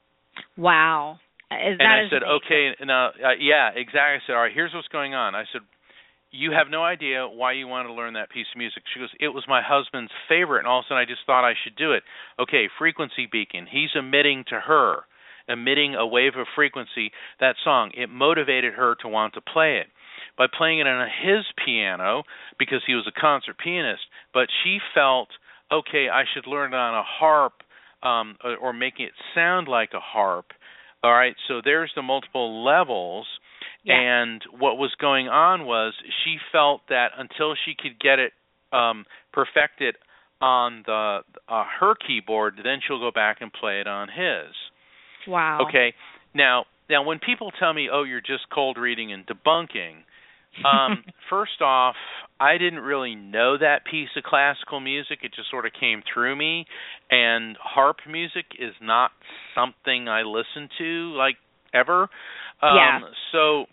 Wow. Is and I is said, amazing. "Okay, now, uh, yeah, exactly." I said, "All right, here's what's going on." I said, "You have no idea why you want to learn that piece of music." She goes, "It was my husband's favorite, and all of a sudden I just thought I should do it." Okay, frequency beacon. He's emitting to her, emitting a wave of frequency, that song. It motivated her to want to play it. By playing it on his piano, because he was a concert pianist, but she felt, okay, I should learn it on a harp um, or, or making it sound like a harp. All right, so there's the multiple levels. Yeah. And what was going on was she felt that until she could get it um, perfected on the uh, her keyboard, then she'll go back and play it on his. Wow. Okay. Now, now when people tell me, "Oh, you're just cold reading and debunking," um, first off, I didn't really know that piece of classical music. It just sort of came through me. And harp music is not something I listen to like ever. Um, yeah. So.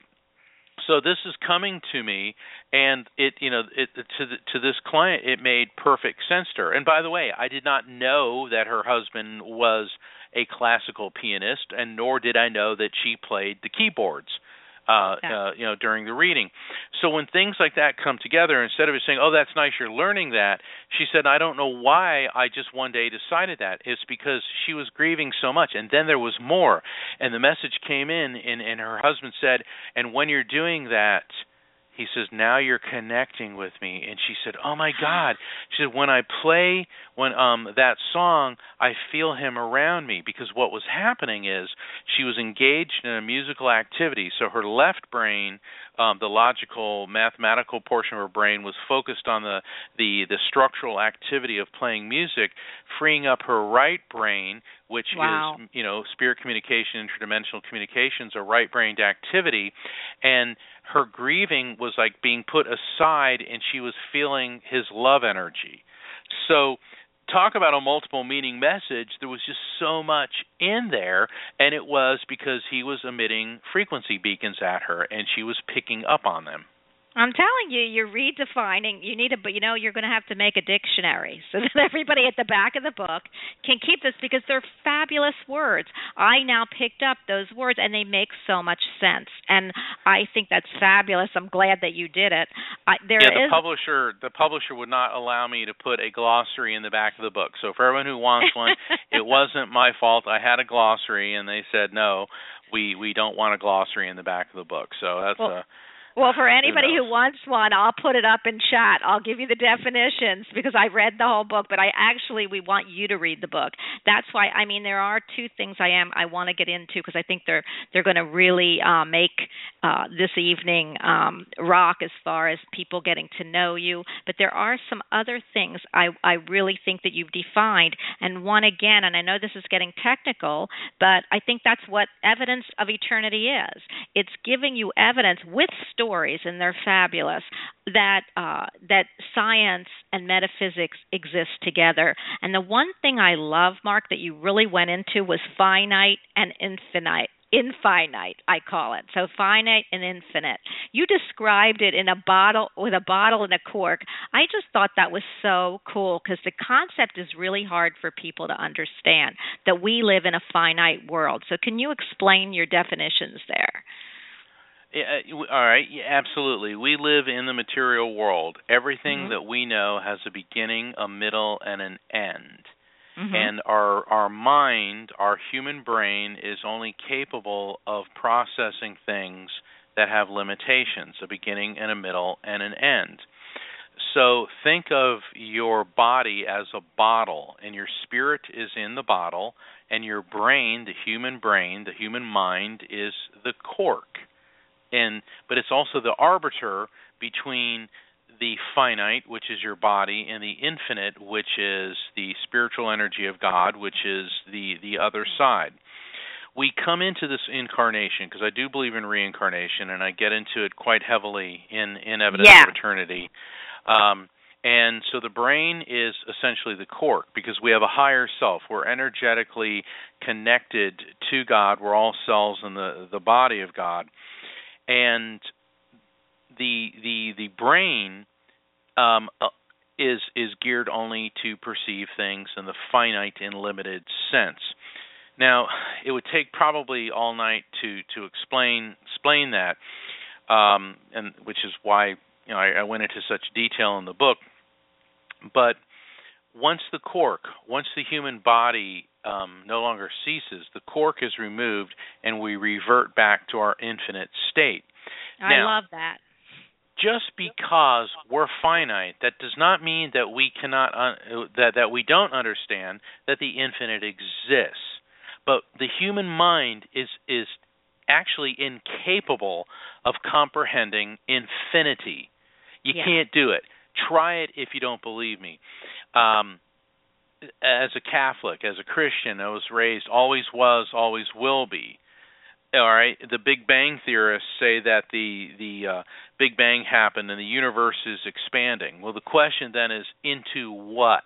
So this is coming to me, and it, you know, it, to the, to this client, it made perfect sense to her. And by the way, I did not know that her husband was a classical pianist, and nor did I know that she played the keyboards, uh, yeah. uh, you know, during the reading. So when things like that come together, instead of saying, "Oh, that's nice, you're learning that," she said, "I don't know why I just one day decided that. It's because she was grieving so much." And then there was more. And the message came in, and, and her husband said, "And when you're doing that," he says, "now you're connecting with me." And she said, "Oh, my God." She said, "When I play when um that song, I feel him around me." Because what was happening is she was engaged in a musical activity. So her left brain, um, the logical, mathematical portion of her brain, was focused on the, the, the structural activity of playing music, freeing up her right brain, which wow. is, you know, spirit communication, interdimensional communications, a right-brained activity. And her grieving was like being put aside, and she was feeling his love energy. So talk about a multiple meaning message. There was just so much in there, and it was because he was emitting frequency beacons at her, and she was picking up on them. I'm telling you, you're redefining. You need a, but you know, you're going to have to make a dictionary so that everybody at the back of the book can keep this because they're fabulous words. I now picked up those words, and they make so much sense. And I think that's fabulous. I'm glad that you did it. I, there yeah, the is, publisher, the publisher would not allow me to put a glossary in the back of the book. So for everyone who wants one, it wasn't my fault. I had a glossary, and they said no, we we don't want a glossary in the back of the book. So that's well, a Well, for anybody who, who wants one, I'll put it up in chat. I'll give you the definitions because I read the whole book, but I actually, we want you to read the book. That's why, I mean, there are two things I am, I want to get into because I think they're, they're going to really uh, make uh, this evening um, rock as far as people getting to know you. But there are some other things I, I really think that you've defined. And one again, and I know this is getting technical, but I think that's what evidence of eternity is. It's giving you evidence with stories. Stories, and they're fabulous, that uh, that science and metaphysics exist together. And the one thing I love, Mark, that you really went into was finite and infinite. Infinite, I call it. So finite and infinite. You described it in a bottle with a bottle and a cork. I just thought that was so cool because the concept is really hard for people to understand, that we live in a finite world. So can you explain your definitions there? Yeah, all right, yeah, absolutely. We live in the material world. Everything Mm-hmm. that we know has a beginning, a middle, and an end. Mm-hmm. And our our mind, our human brain, is only capable of processing things that have limitations, a beginning and a middle and an end. So think of your body as a bottle, and your spirit is in the bottle, and your brain, the human brain, the human mind, is the cork. And but it's also the arbiter between the finite, which is your body, and the infinite, which is the spiritual energy of God, which is the, the other side. We come into this incarnation, because I do believe in reincarnation, and I get into it quite heavily in, in Evidence Yeah. of Eternity. Um, and so the brain is essentially the cork, because we have a higher self. We're energetically connected to God. We're all cells in the, the body of God. And the the the brain um, uh, is is geared only to perceive things in the finite and limited sense. Now, it would take probably all night to to explain explain that, um, and which is why you know I, I went into such detail in the book. But once the cork, once the human body um, no longer ceases, the cork is removed, and we revert back to our infinite state. I Now, love that. just because we're finite, that does not mean that we cannot un- that that we don't understand that the infinite exists. But the human mind is is actually incapable of comprehending infinity. You Yeah. can't do it. Try it if you don't believe me. Um, as a Catholic, as a Christian, I was raised, always was, always will be. All right, the Big Bang theorists say that the the uh, Big Bang happened and the universe is expanding. Well, the question then is, into what?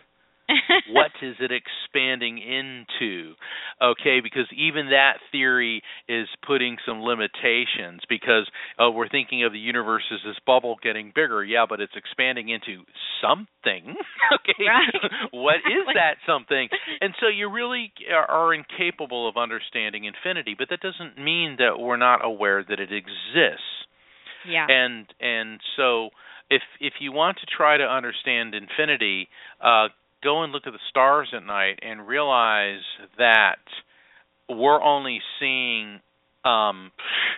What is it expanding into? Okay, because even that theory is putting some limitations, because uh, we're thinking of the universe as this bubble getting bigger. Yeah, but it's expanding into something. Okay, Right. What is that something? And so you really are incapable of understanding infinity, but that doesn't mean that we're not aware that it exists. Yeah. And and so if if you want to try to understand infinity, uh, go and look at the stars at night and realize that we're only seeing um,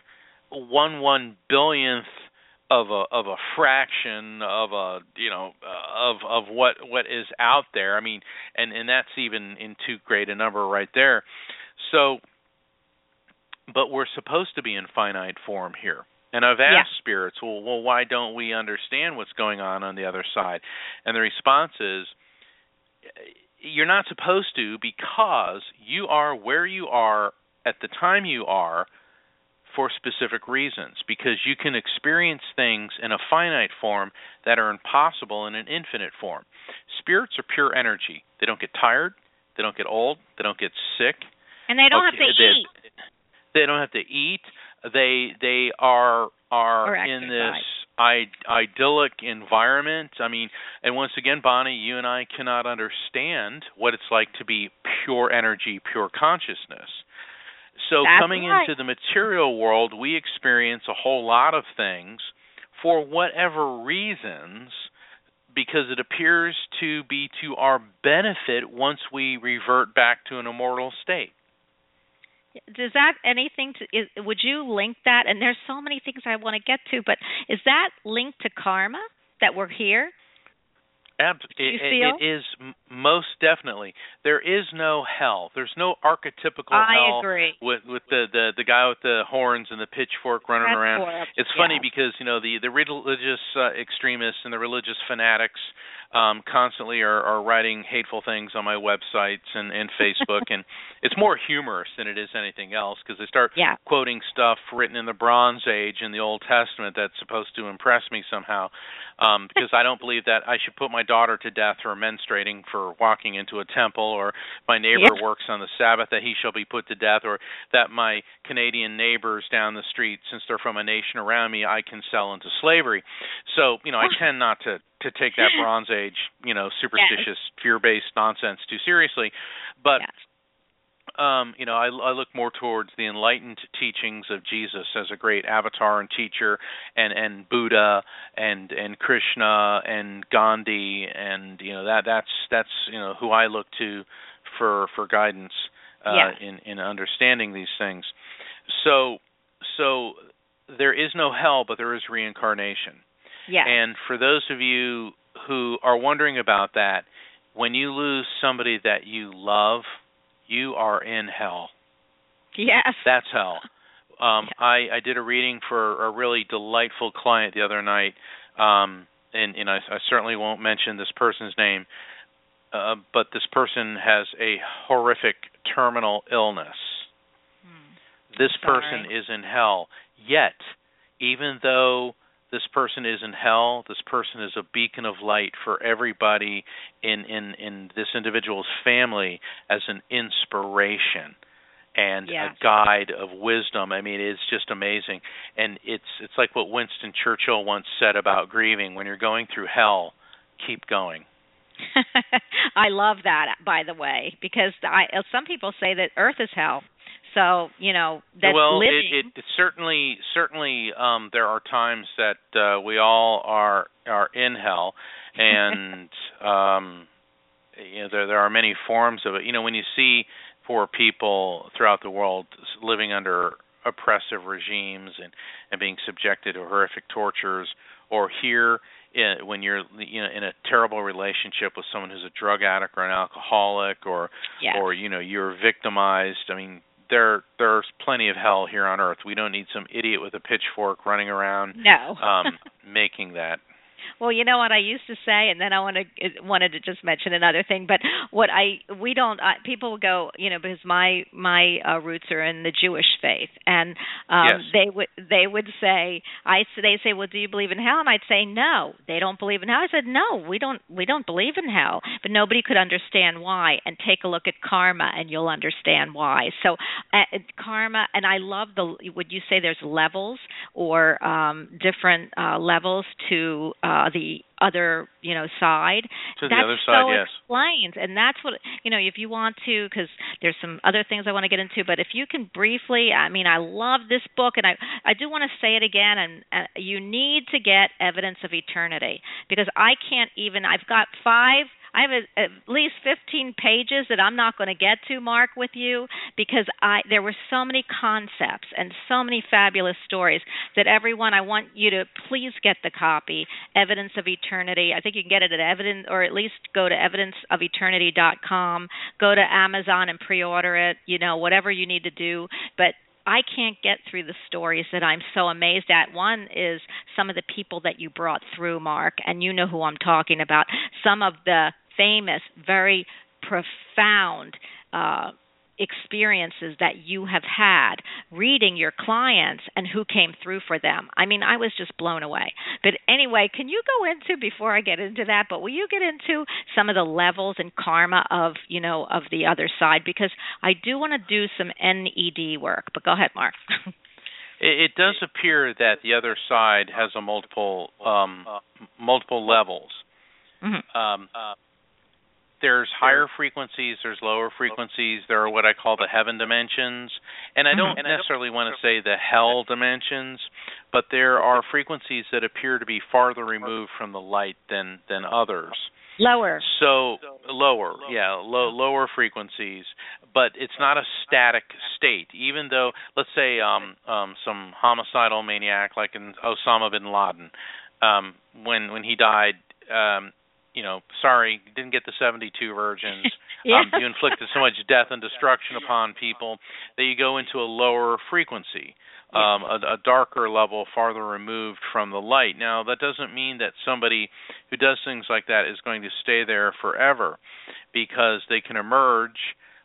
one one billionth of a of a fraction of a you know uh, of of what what is out there. I mean, and and that's even in too great a number right there. So, but we're supposed to be in finite form here. And I've asked Yeah. spirits, well, well, why don't we understand what's going on on the other side? And the response is, you're not supposed to, because you are where you are at the time you are for specific reasons, because you can experience things in a finite form that are impossible in an infinite form. Spirits are pure energy. They don't get tired. They don't get old. They don't get sick. And they don't Okay, have to they, eat. They don't have to eat. They they are are Or in exercise. this I- idyllic environment. I mean, and once again, Bonnie, you and I cannot understand what it's like to be pure energy, pure consciousness. So That's coming right. into the material world, we experience a whole lot of things for whatever reasons, because it appears to be to our benefit once we revert back to an immortal state. Does that anything to? Is, would you link that? And there's so many things I want to get to, but is that linked to karma that we're here? Ab- Do you it, feel? it is m- most definitely. There is no hell. There's no archetypical I hell agree. with with the, the, the guy with the horns and the pitchfork running That's around. horrible. It's Yeah. funny because you know the the religious uh, extremists and the religious fanatics um, constantly are, are writing hateful things on my websites and, and Facebook, and it's more humorous than it is anything else, because they start Yeah. quoting stuff written in the Bronze Age in the Old Testament that's supposed to impress me somehow. Um, because I don't believe that I should put my daughter to death for menstruating for walking into a temple, or my neighbor Yeah. works on the Sabbath, that he shall be put to death, or that my Canadian neighbors down the street, since they're from a nation around me, I can sell into slavery. So, you know, I tend not to, to take that Bronze Age, you know, superstitious, fear-based nonsense too seriously. But Yes. um, you know, I, I look more towards the enlightened teachings of Jesus as a great avatar and teacher, and, and Buddha and and Krishna and Gandhi, and you know that that's that's you know who I look to for for guidance uh, yeah. in in understanding these things. So so there is no hell, but there is reincarnation. Yeah. And for those of you who are wondering about that, when you lose somebody that you love, you are in hell. Yes. That's hell. Um, I, I did a reading for a really delightful client the other night, um, and, and I, I certainly won't mention this person's name, uh, but this person has a horrific terminal illness. Hmm. This Sorry. person is in hell. Yet, even though this person is in hell, this person is a beacon of light for everybody in, in, in this individual's family as an inspiration and yes. a guide of wisdom. I mean, it's just amazing. And it's it's like what Winston Churchill once said about grieving. When you're going through hell, keep going. I love that, by the way, because I, some people say that Earth is hell. So, you know, that's well, living. it, it, it certainly, certainly, um, there are times that uh, we all are are in hell, and um, you know, there there are many forms of it. You know, when you see poor people throughout the world living under oppressive regimes and, and being subjected to horrific tortures, or here in, when you're you know in a terrible relationship with someone who's a drug addict or an alcoholic, or yes. or you know you're victimized. I mean. There, there's plenty of hell here on Earth. We don't need some idiot with a pitchfork running around no. um, making that. Well, you know what I used to say, and then I want to wanted to just mention another thing. But what I we don't I, people go, you know, because my my uh, roots are in the Jewish faith, and um, yes. they would they would say, I they say, well, do you believe in hell? And I'd say, no, they don't believe in hell. I said, no, we don't we don't believe in hell, but nobody could understand why. And take a look at karma, and you'll understand why. So uh, karma, and I love the. Would you say there's levels or um, different uh, levels to uh, the other, you know, side. To the that's other side, so yes. explains, and that's what, you know, if you want to, because there's some other things I want to get into, but if you can briefly, I mean, I love this book, and I, I do want to say it again, and uh, you need to get Evidence of Eternity, because I can't even, I've got five, I have a, at least fifteen pages that I'm not going to get to, Mark, with you, because I there were so many concepts and so many fabulous stories that everyone, I want you to please get the copy, Evidence of Eternity. I think you can get it at Evidence, or at least go to evidence of eternity dot com, go to Amazon and pre-order it, you know, whatever you need to do. But I can't get through the stories that I'm so amazed at. One is some of the people that you brought through, Mark, and you know who I'm talking about. Some of the famous, very profound uh, experiences that you have had reading your clients and who came through for them. I mean, I was just blown away. But anyway, can you go into, before I get into that, but will you get into some of the levels and karma of, you know, of the other side? Because I do want to do some N E D work. But go ahead, Mark. it, it does appear that the other side has a multiple um, multiple levels. Mm-hmm. Um, uh, There's higher frequencies, there's lower frequencies, there are what I call the heaven dimensions, and I don't mm-hmm. necessarily want to say the hell dimensions, but there are frequencies that appear to be farther removed from the light than, than others. Lower. So, lower, yeah, low, lower frequencies, but it's not a static state, even though, let's say, um, um, some homicidal maniac like in Osama bin Laden, um, when, when he died, um, you know, sorry, didn't get the seventy-two virgins. yeah. um, you inflicted so much death and destruction upon people that you go into a lower frequency, um, a, a darker level, farther removed from the light. Now, that doesn't mean that somebody who does things like that is going to stay there forever, because they can emerge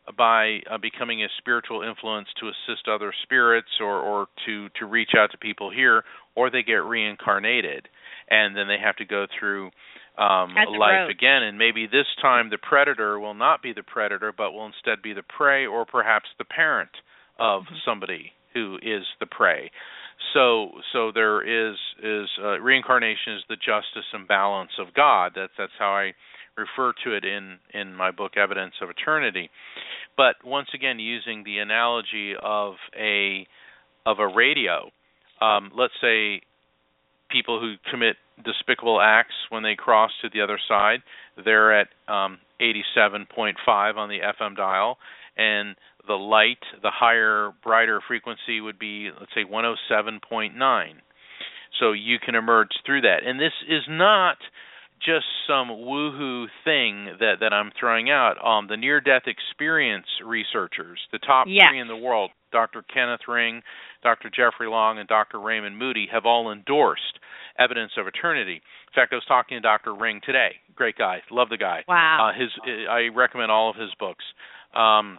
by uh, becoming a spiritual influence to assist other spirits, or, or to, to reach out to people here, or they get reincarnated, and then they have to go through Um, life again, and maybe this time the predator will not be the predator, but will instead be the prey, or perhaps the parent of mm-hmm. somebody who is the prey. So, so there is is uh, reincarnation is the justice and balance of God. That's that's how I refer to it in in my book Evidence of Eternity. but once again, using the analogy of a of a radio, um, let's say people who commit despicable acts when they cross to the other side, they're at um, eighty-seven point five on the F M dial, and the light, the higher, brighter frequency would be, let's say, one oh seven point nine. So you can emerge through that. And this is not just some woohoo thing that, that I'm throwing out. Um, the near-death experience researchers, the top yes. three in the world, Doctor Kenneth Ring, Doctor Jeffrey Long, and Doctor Raymond Moody, have all endorsed evidence of eternity. In fact, I was talking to Doctor Ring today. Great guy. Love the guy. Wow. Uh, his, I recommend all of his books. Um,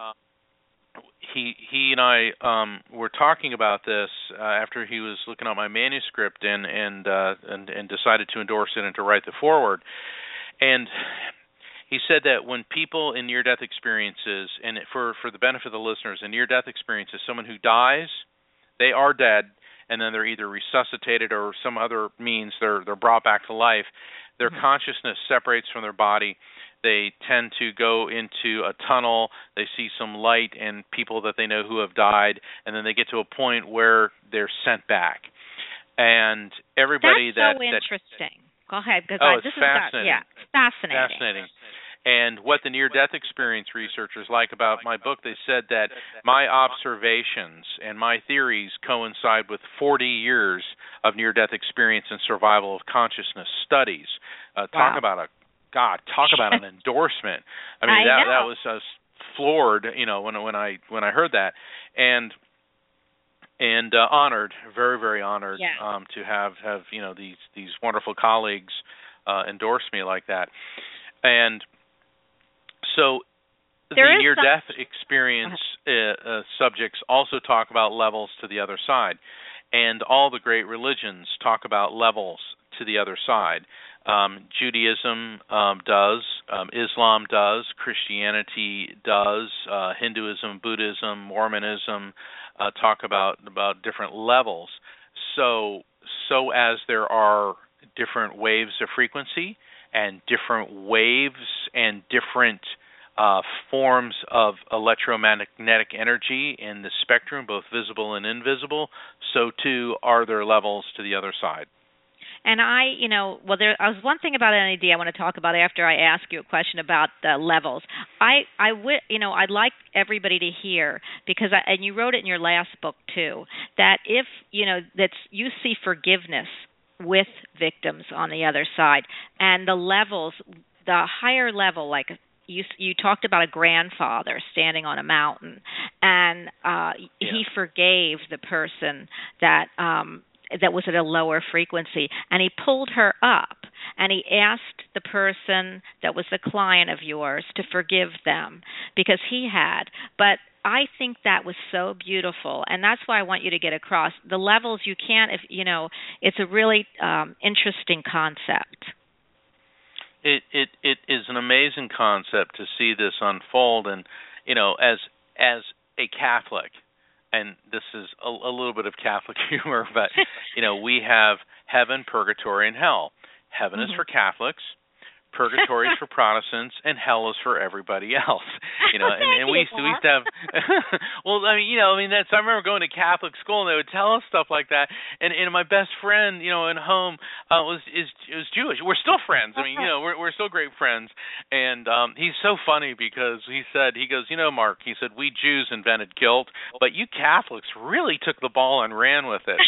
he he and I um, were talking about this uh, after he was looking at my manuscript and and, uh, and and decided to endorse it and to write the foreword. And he said that when people in near-death experiences, and for, for the benefit of the listeners, in near-death experiences, someone who dies, they are dead, and then they're either resuscitated or some other means they're they're brought back to life. Their mm-hmm. consciousness separates from their body. They tend to go into a tunnel. They see some light and people that they know who have died, and then they get to a point where they're sent back. And everybody That's that so interesting. That, go ahead, because oh, this it's is fascinating. That, yeah, fascinating. Fascinating. And what the near-death experience researchers like about my book, they said that my observations and my theories coincide with forty years of near-death experience and survival of consciousness studies. Uh, talk wow. about a God, talk about an endorsement. I mean, I that know. that was uh, floored, you know, when when I when I heard that, and and uh, honored, very very honored yeah. um, to have have you know these these wonderful colleagues uh, endorse me like that, and so there the near-death some... experience uh, uh, subjects also talk about levels to the other side, and all the great religions talk about levels to the other side. Um, Judaism um, does, um, Islam does, Christianity does, uh, Hinduism, Buddhism, Mormonism uh, talk about about different levels. So, so as there are different waves of frequency and different waves and different uh, forms of electromagnetic energy in the spectrum, both visible and invisible, so too are there levels to the other side. And I, you know, well, there was one thing about N A D I want to talk about after I ask you a question about the levels. I, I would, you know, I'd like everybody to hear, because, I, and you wrote it in your last book too, that if, you know, that you see forgiveness with victims on the other side, and the levels, the higher level, like you, you talked about a grandfather standing on a mountain, and uh, yeah. he forgave the person that. Um, that was at a lower frequency, and he pulled her up, and he asked the person that was the client of yours to forgive them because he had. But I think that was so beautiful, and that's why I want you to get across the levels. You can't, if you know, it's a really um, interesting concept. It it it is an amazing concept to see this unfold, and you know, as as a Catholic. And this is a, a little bit of Catholic humor, but, you know, we have heaven, purgatory, and hell. Heaven mm-hmm. is for Catholics, purgatory is for Protestants, and hell is for everybody else. You know, and, and we used to, we used to have, well, I mean, you know, I mean, that's, I remember going to Catholic school, and they would tell us stuff like that. And, and my best friend, you know, in home uh, was is was Jewish. We're still friends. I mean, you know, we're we're still great friends. And um, he's so funny because he said, he goes, you know, Mark, he said, we Jews invented guilt, but you Catholics really took the ball and ran with it.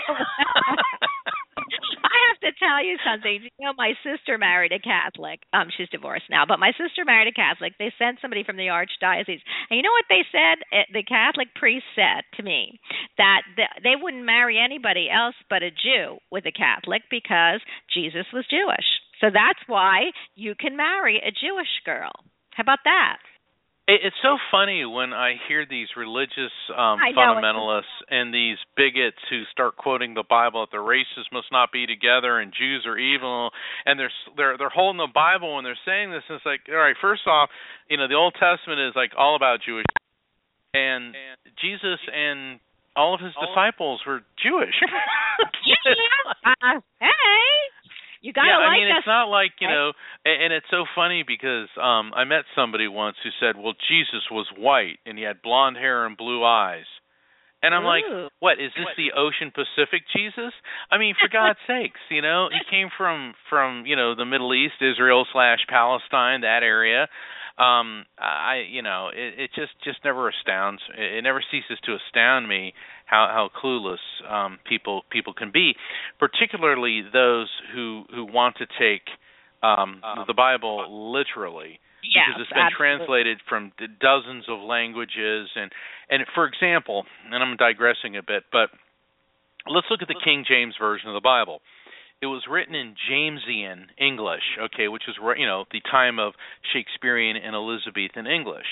I have to tell you something. You know, my sister married a Catholic. Um, she's divorced now, but my sister married a Catholic. They sent somebody from the Archdiocese. And you know what they said? The Catholic priest said to me that they wouldn't marry anybody else but a Jew with a Catholic because Jesus was Jewish. So that's why you can marry a Jewish girl. How about that? It's so funny when I hear these religious um, fundamentalists and these bigots who start quoting the Bible that the races must not be together and Jews are evil, and they're they're they're holding the Bible when they're saying this. And it's like, all right, first off, you know, the Old Testament is like all about Jewish, and Jesus and all of his disciples were Jewish. uh, hey. You gotta yeah, like I mean, us. it's not like, you right? know, and, and it's so funny because um I met somebody once who said, well, Jesus was white and he had blonde hair and blue eyes. And I'm Ooh. like, what, is this the Ocean Pacific Jesus? I mean, for God's sakes, you know, he came from, from you know, the Middle East, Israel slash Palestine, that area. Um, I, you know, it, it just, just never astounds, it never ceases to astound me how, how clueless um, people people can be, particularly those who, who want to take um, the Bible literally. Yes, because it's been absolutely. translated from d- dozens of languages. And, and for example, and I'm digressing a bit, but let's look at the King James Version of the Bible. It was written in Jamesian English, okay, which is, you know, the time of Shakespearean and Elizabethan English.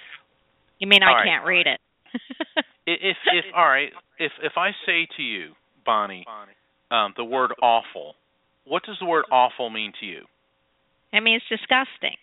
You mean all I right. can't read it? if, if, all right, if, if I say to you, Bonnie, um, the word awful, what does the word awful mean to you? It means disgusting.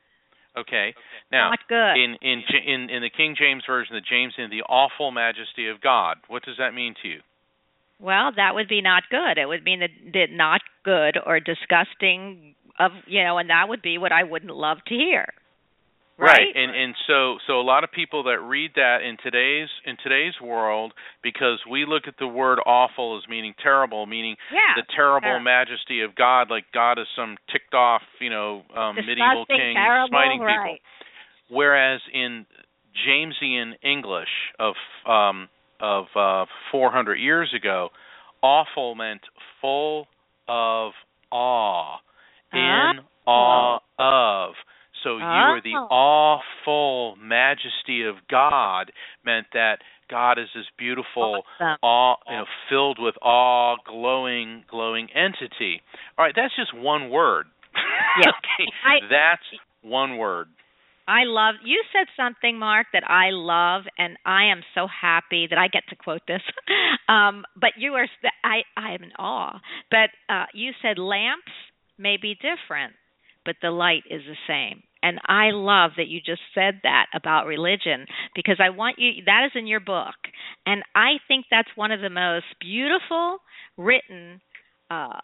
Okay. Now, Not good. in in in in the King James Version, the James in the awful majesty of God, what does that mean to you? Well, that would be not good. It would mean that, that not good or disgusting of, you know, and that would be what I wouldn't love to hear. Right? Right. And and so so a lot of people that read that in today's in today's world, because we look at the word awful as meaning terrible, meaning yeah, the terrible terrible. majesty of God, like God is some ticked off, you know, um, medieval king terrible, smiting right. people. Whereas in Jamesian English of um, of uh, four hundred years ago, awful meant full of awe, in oh. awe of. So you oh. are the awful majesty of God meant that God is this beautiful, awesome. awe, you know, filled with awe, glowing, glowing entity. All right, that's just one word. Yes. okay, I, that's one word. I love, you said something, Mark, that I love, and I am so happy that I get to quote this. um, but you are, I, I am in awe. But uh, you said lamps may be different, but the light is the same. And I love that you just said that about religion, because I want you, that is in your book. And I think that's one of the most beautiful written uh,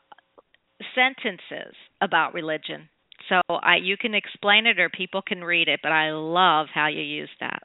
sentences about religion. So I, you can explain it or people can read it, but I love how you use that.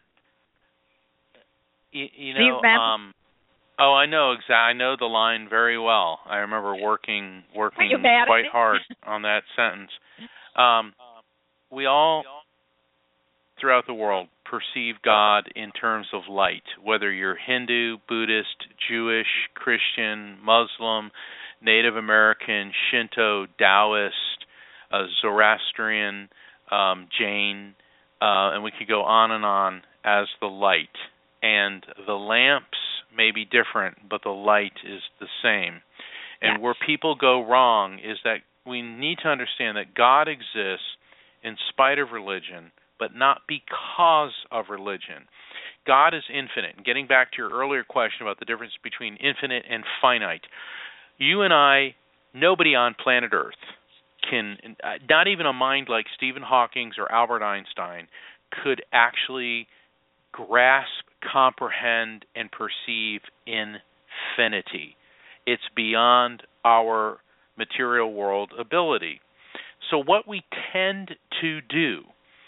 You, you Do you know, remember? um, oh, I know exactly. I know the line very well. I remember working working you mad at quite me? hard on that sentence. Um, we all, throughout the world, perceive God in terms of light, whether you're Hindu, Buddhist, Jewish, Christian, Muslim, Native American, Shinto, Taoist, uh, Zoroastrian, um, Jain, uh, and we could go on and on as the light. And the lamps may be different, but the light is the same. And yes. where people go wrong is that we need to understand that God exists in spite of religion, but not because of religion. God is infinite. And getting back to your earlier question about the difference between infinite and finite, you and I, nobody on planet Earth can, not even a mind like Stephen Hawking or Albert Einstein, could actually grasp, comprehend, and perceive infinity. It's beyond our material world ability. So what we tend to do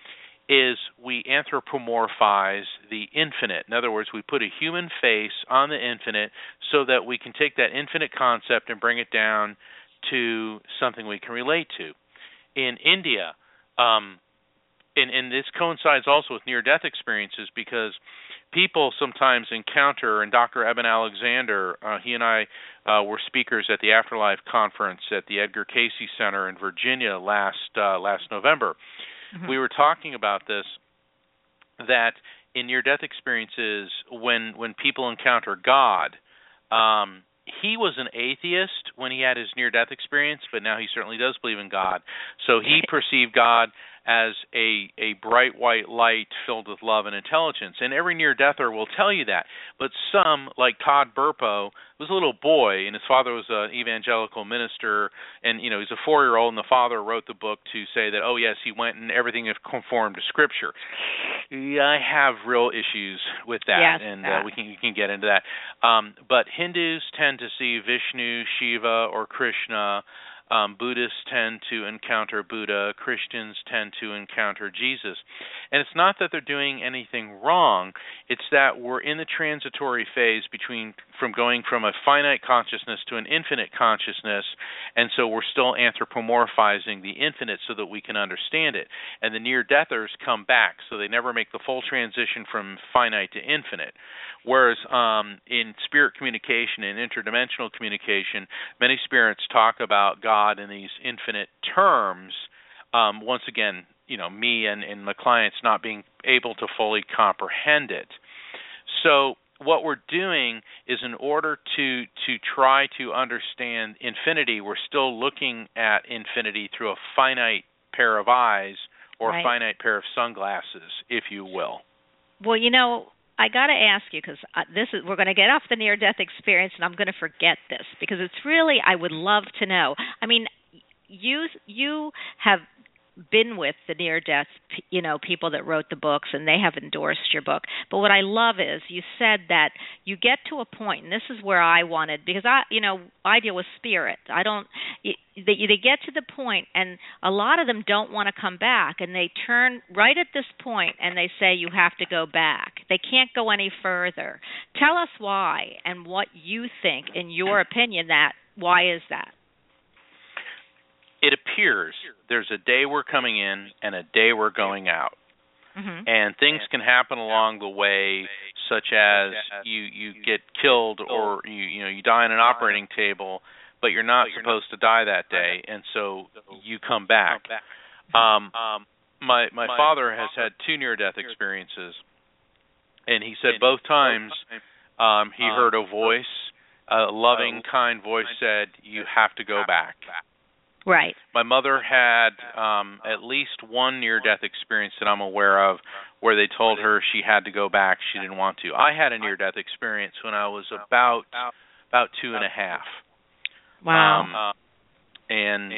is we anthropomorphize the infinite. In other words, we put a human face on the infinite so that we can take that infinite concept and bring it down to something we can relate to. In India, um, and, and this coincides also with near-death experiences, because people sometimes encounter, and Doctor Eben Alexander, uh, he and I uh, were speakers at the Afterlife Conference at the Edgar Cayce Center in Virginia last uh, last November. Mm-hmm. We were talking about this, that in near-death experiences, when when people encounter God, um, he was an atheist when he had his near-death experience, but now he certainly does believe in God. So he perceived God as a, a bright white light filled with love and intelligence. And every near-deather will tell you that. But some, like Todd Burpo, was a little boy, and his father was an evangelical minister, and, you know, he's a four-year-old, and the father wrote the book to say that, oh, yes, he went and everything is conformed to Scripture. Yeah, I have real issues with that, yes, and uh, we can we can get into that. Um, but Hindus tend to see Vishnu, Shiva, or Krishna Um, Buddhists tend to encounter Buddha. Christians tend to encounter Jesus. And it's not that they're doing anything wrong. It's that we're in the transitory phase between from going from a finite consciousness to an infinite consciousness, and so we're still anthropomorphizing the infinite so that we can understand it. And the near-deathers come back, so they never make the full transition from finite to infinite. Whereas um, in spirit communication and interdimensional communication, many spirits talk about God in these infinite terms. Um, once again, you know, me and, and my clients not being able to fully comprehend it. So what we're doing is, in order to to try to understand infinity, we're still looking at infinity through a finite pair of eyes, or right. a finite pair of sunglasses, if you will. Well, you know, I got to ask you, because this is we're going to get off the near-death experience, and I'm going to forget this because it's really, I would love to know. I mean, you you have been with the near-death, you know, people that wrote the books, and they have endorsed your book. But what I love is you said that you get to a point, and this is where I wanted, because I, you know, I deal with spirit. I don't. They, they get to the point, and a lot of them don't want to come back, and they turn right at this point, and they say you have to go back. They can't go any further. Tell us why, and what you think, in your opinion, that why is that? It appears there's a day we're coming in and a day we're going out. Mm-hmm. And things can happen along the way, such as you, you get killed, or you you know you die on an operating table, but you're not supposed to die that day, and so you come back. Um, my my father has had two near-death experiences, and he said both times um, he heard a voice, a loving, kind voice said, "You have to go back." Right. My mother had um, at least one near-death experience that I'm aware of where they told her she had to go back. She didn't want to. I had a near-death experience when I was about about two and a half. Wow. Um, and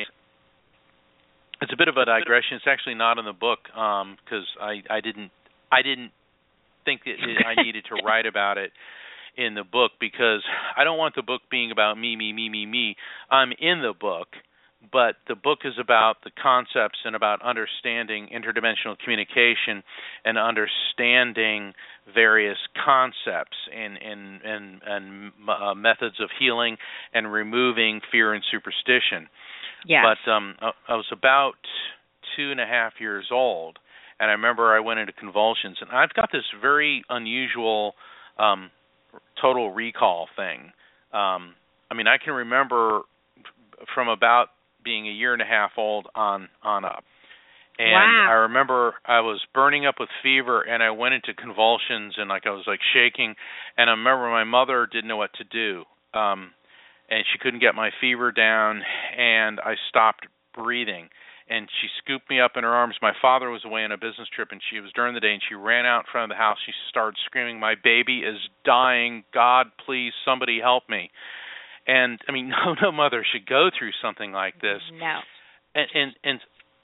it's a bit of a digression. It's actually not in the book because um, I, I didn't I didn't think that it, I needed to write about it in the book, because I don't want the book being about me, me, me, me, me. I'm in the book. But the book is about the concepts and about understanding interdimensional communication and understanding various concepts and and and, and uh, methods of healing and removing fear and superstition. Yes. But um, I, I was about two and a half years old, and I remember I went into convulsions. And I've got this very unusual um, total recall thing. Um, I mean, I can remember from about being a year and a half old on on up. And wow. I remember I was burning up with fever, and I went into convulsions, and like I was like shaking, and I remember my mother didn't know what to do, um, and she couldn't get my fever down, and I stopped breathing, and she scooped me up in her arms. My father was away on a business trip, and she was during the day, and she ran out in front of the house. She started screaming, "My baby is dying. God, please, somebody help me." And, I mean, no no mother should go through something like this. No. And, and, and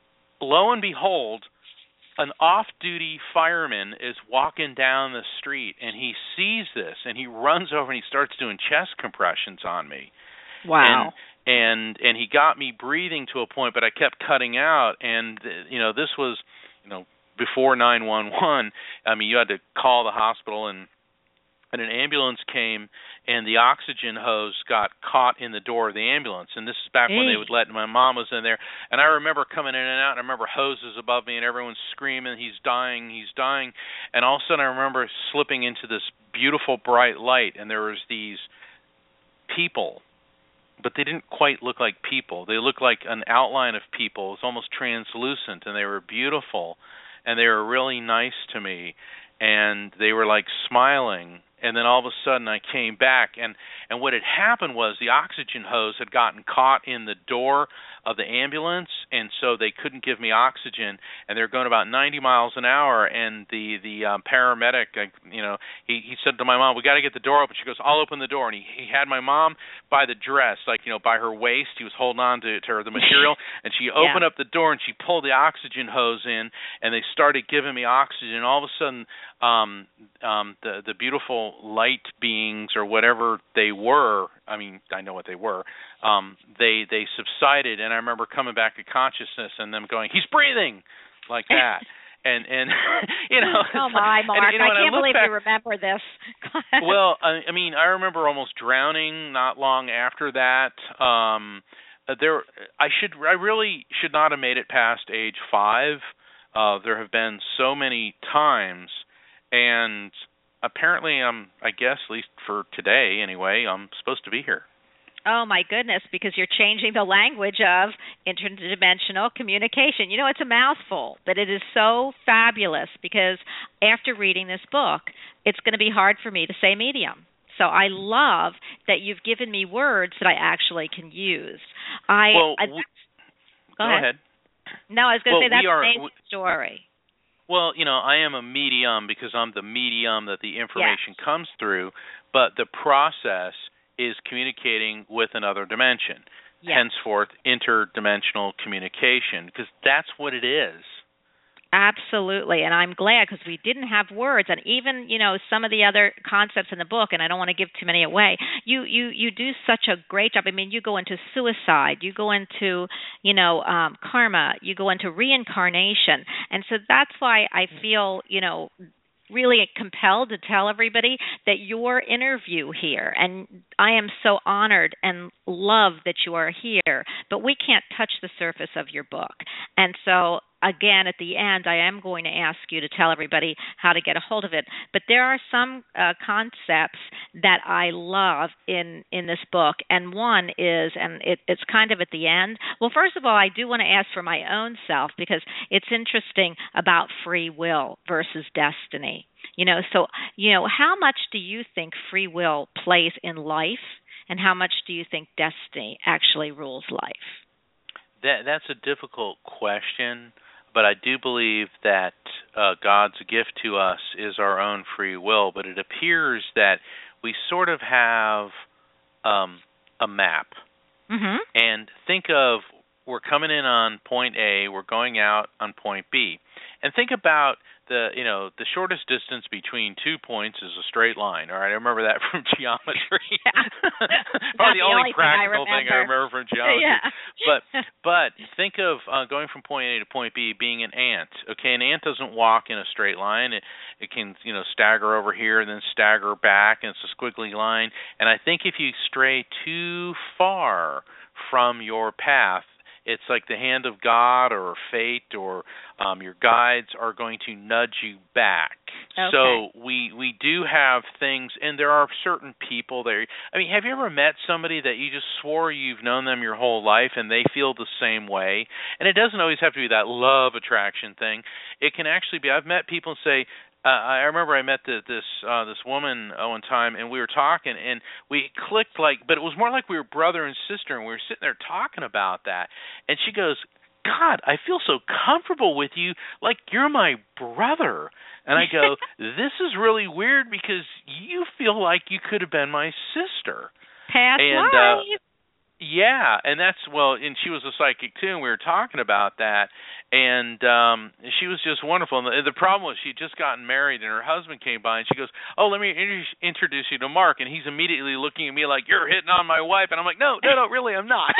lo and behold, an off-duty fireman is walking down the street, and he sees this, and he runs over and he starts doing chest compressions on me. Wow. And, and, and he got me breathing to a point, but I kept cutting out. And, you know, this was, you know, before nine one one. I mean, you had to call the hospital, and and an ambulance came, and the oxygen hose got caught in the door of the ambulance. And this is back when they would let, my mom was in there. And I remember coming in and out, and I remember hoses above me, and everyone's screaming, "He's dying, he's dying." And all of a sudden I remember slipping into this beautiful bright light, and there was these people, but they didn't quite look like people. They looked like an outline of people. It was almost translucent, and they were beautiful, and they were really nice to me, and they were like smiling. And then all of a sudden I came back, and, and what had happened was the oxygen hose had gotten caught in the door of the ambulance, and so they couldn't give me oxygen, and they were going about ninety miles an hour, and the, the um, paramedic, I, you know, he, he said to my mom, "We got to get the door open." She goes, "I'll open the door." And he, he had my mom by the dress, like, you know, by her waist. He was holding on to, to her, the material, and she opened yeah. up the door, and she pulled the oxygen hose in, and they started giving me oxygen. All of a sudden, um, um, the, the beautiful dimensional light beings or whatever they were. I mean, I know what they were. Um, they they subsided, and I remember coming back to consciousness and them going, "He's breathing," like that. And and you know, oh my, Mark! and, you know, I can't I believe back, you remember this. well, I, I mean, I remember almost drowning not long after that. Um, there, I should, I really should not have made it past age five. Uh, there have been so many times, and apparently, I'm, I guess, at least for today anyway, I'm supposed to be here. Oh, my goodness, because you're changing the language of interdimensional communication. You know, it's a mouthful, but it is so fabulous because after reading this book, it's going to be hard for me to say medium. So I love that you've given me words that I actually can use. I, well, I we, go, go ahead. ahead. No, I was going to well, say that's are, the main we, story. Well, you know, I am a medium because I'm the medium that the information yes. comes through, but the process is communicating with another dimension, yes. henceforth interdimensional communication, because that's what it is. Absolutely, and I'm glad because we didn't have words, and even you know some of the other concepts in the book, and I don't want to give too many away. You you you do such a great job. I mean, you go into suicide, you go into you know um, karma, you go into reincarnation, and so that's why I feel you know. really compelled to tell everybody that your interview here, and I am so honored and love that you are here, but we can't touch the surface of your book. And so, again, at the end, I am going to ask you to tell everybody how to get a hold of it. But there are some uh, concepts that I love in, in this book, and one is, and it, it's kind of at the end. Well, first of all, I do want to ask for my own self because it's interesting about free will versus destiny. You know, so, you know, how much do you think free will plays in life, and how much do you think destiny actually rules life? That that's a difficult question, but I do believe that uh, God's gift to us is our own free will, but it appears that we sort of have um, a map. Mm-hmm. And think of, we're coming in on point A, we're going out on point B. And think about the, you know, the shortest distance between two points is a straight line. All right, I remember that from geometry. Probably the, the only, only practical thing I, thing I remember from geometry. Yeah. but but think of uh, going from point A to point B being an ant. Okay, an ant doesn't walk in a straight line. It it can, you know, stagger over here and then stagger back, and it's a squiggly line. And I think if you stray too far from your path, it's like the hand of God or fate or um, your guides are going to nudge you back. Okay. So we we do have things, and there are certain people there. I mean, have you ever met somebody that you just swore you've known them your whole life and they feel the same way? And it doesn't always have to be that love attraction thing. It can actually be, I've met people say, Uh, I remember I met the, this uh, this woman uh, one time, and we were talking, and we clicked like, but it was more like we were brother and sister, and we were sitting there talking about that. And she goes, "God, I feel so comfortable with you, like you're my brother." And I go, "This is really weird because you feel like you could have been my sister." Past and, life. Uh, Yeah, and that's, well, and she was a psychic too, and we were talking about that, and um she was just wonderful. And the, the problem was she'd just gotten married, and her husband came by, and she goes, "Oh, let me in- introduce you to Mark," and he's immediately looking at me like, "You're hitting on my wife," and I'm like, "No, no, no, really, I'm not."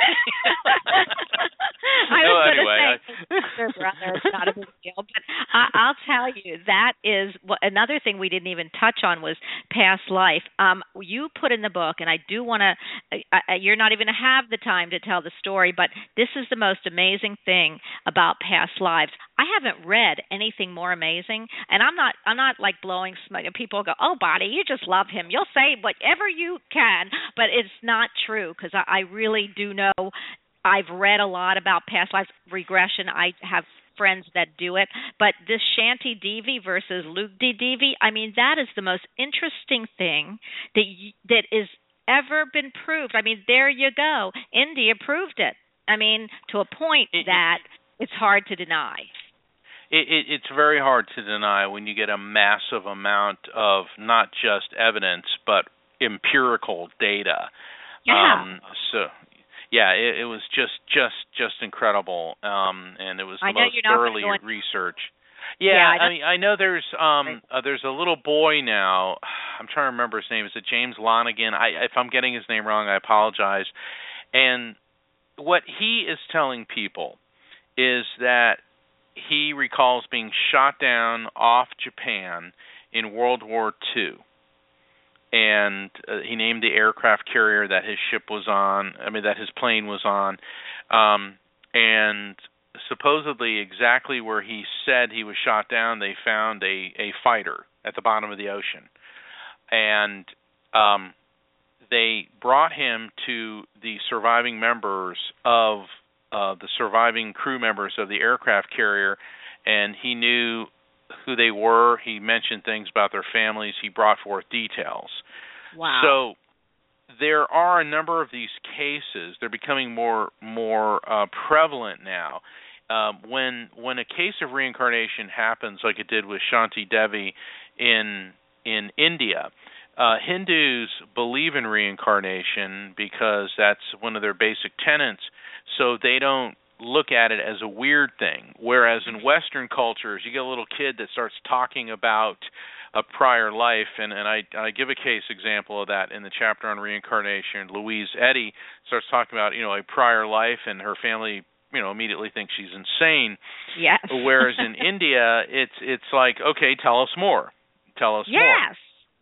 I was no, going anyway, to say, sister, brother, it's not a big deal, but I, I'll tell you, that is what, another thing we didn't even touch on was past life. Um, you put in the book, and I do want to, uh, you're not even going to have the time to tell the story, but this is the most amazing thing about past lives. I haven't read anything more amazing, and I'm not I'm not like blowing smoke. People go, "Oh, Bonnie, you just love him. You'll say whatever you can," but it's not true because I, I really do know. I've read a lot about past lives regression. I have friends that do it, but this Shanti Devi versus Lugdi Devi, I mean, that is the most interesting thing that y- that is ever been proved. I mean, there you go. India proved it. I mean, to a point it, that it's hard to deny. It, it, it's very hard to deny when you get a massive amount of not just evidence, but empirical data. Yeah. Um, so, yeah, it, it was just, just, just incredible, um, and it was the I know most you're not thoroughly going- researched. Yeah, yeah I, I mean, I know there's um uh, there's a little boy now. I'm trying to remember his name. Is it James Lonigan? I, if I'm getting his name wrong, I apologize. And what he is telling people is that he recalls being shot down off Japan in World War Two. And uh, he named the aircraft carrier that his ship was on, I mean, that his plane was on. Um, and supposedly exactly where he said he was shot down, they found a, a fighter at the bottom of the ocean. And um, they brought him to the surviving members of uh, the surviving crew members of the aircraft carrier, and he knew who they were. He mentioned things about their families. He brought forth details. Wow. So there are a number of these cases. They're becoming more more uh, prevalent now. Um, when when a case of reincarnation happens, like it did with Shanti Devi in in India, uh, Hindus believe in reincarnation because that's one of their basic tenets. So they don't look at it as a weird thing, whereas in Western cultures, you get a little kid that starts talking about a prior life, and, and I, I give a case example of that in the chapter on reincarnation. Louise Eddy starts talking about, you know, a prior life, and her family, you know, immediately thinks she's insane. Yes. Whereas in India, it's it's like, okay, tell us more. Tell us yes. more. Yes.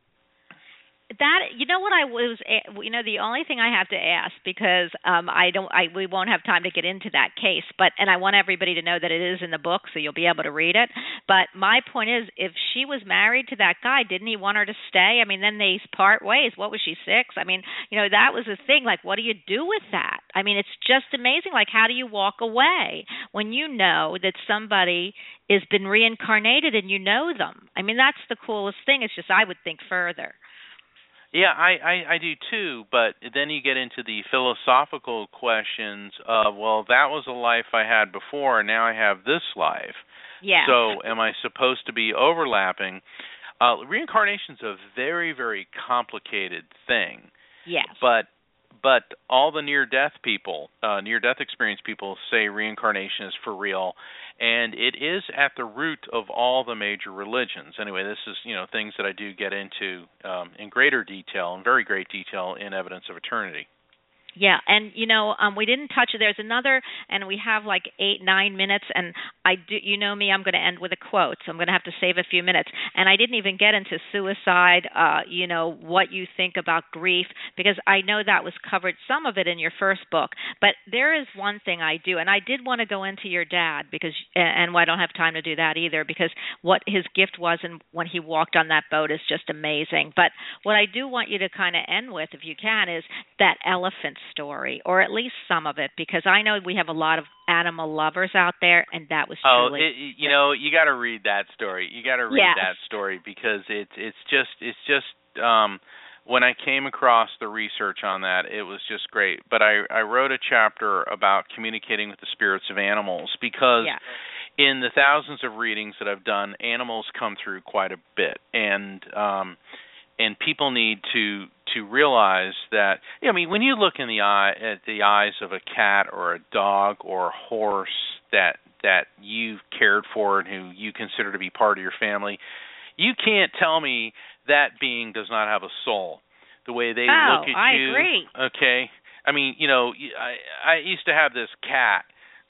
That you know what I was you know the only thing I have to ask, because um I don't I we won't have time to get into that case, but and I want everybody to know that it is in the book, so you'll be able to read it. But my point is, if she was married to that guy, didn't he want her to stay? I mean, then they part ways. What was she, six? I mean, you know, that was the thing. Like, what do you do with that? I mean, it's just amazing. Like, how do you walk away when you know that somebody has been reincarnated and you know them? I mean, that's the coolest thing. It's just I would think further. Yeah, I, I, I do too, but then you get into the philosophical questions of, well, that was a life I had before, and now I have this life. Yeah. So am I supposed to be overlapping? Uh, reincarnation is a very, very complicated thing. Yes. But but all the near-death people, uh, near-death experience people say reincarnation is for real, and it is at the root of all the major religions. Anyway, this is, you know, things that I do get into um, in greater detail, in very great detail, in Evidence of Eternity. Yeah, and you know, um, we didn't touch it. There's another, and we have like eight, nine minutes, and I do, you know me, I'm going to end with a quote, so I'm going to have to save a few minutes. And I didn't even get into suicide, uh, you know, what you think about grief, because I know that was covered, some of it in your first book. But there is one thing I do, and I did want to go into your dad, because, and I don't have time to do that either, because what his gift was and when he walked on that boat is just amazing. But what I do want you to kind of end with, if you can, is that elephant story, or at least some of it, because I know we have a lot of animal lovers out there, and that was truly. Oh, it, you know, you got to read that story. You got to read yes. that story, because it's it's just it's just um, when I came across the research on that, it was just great. But I I wrote a chapter about communicating with the spirits of animals, because yeah. in the thousands of readings that I've done, animals come through quite a bit, and um, and people need to to realize that, I mean, when you look in the eye at the eyes of a cat or a dog or a horse that that you've cared for and who you consider to be part of your family, you can't tell me that being does not have a soul. The way they oh, look at I you. agree. Okay. I mean, you know, I I used to have this cat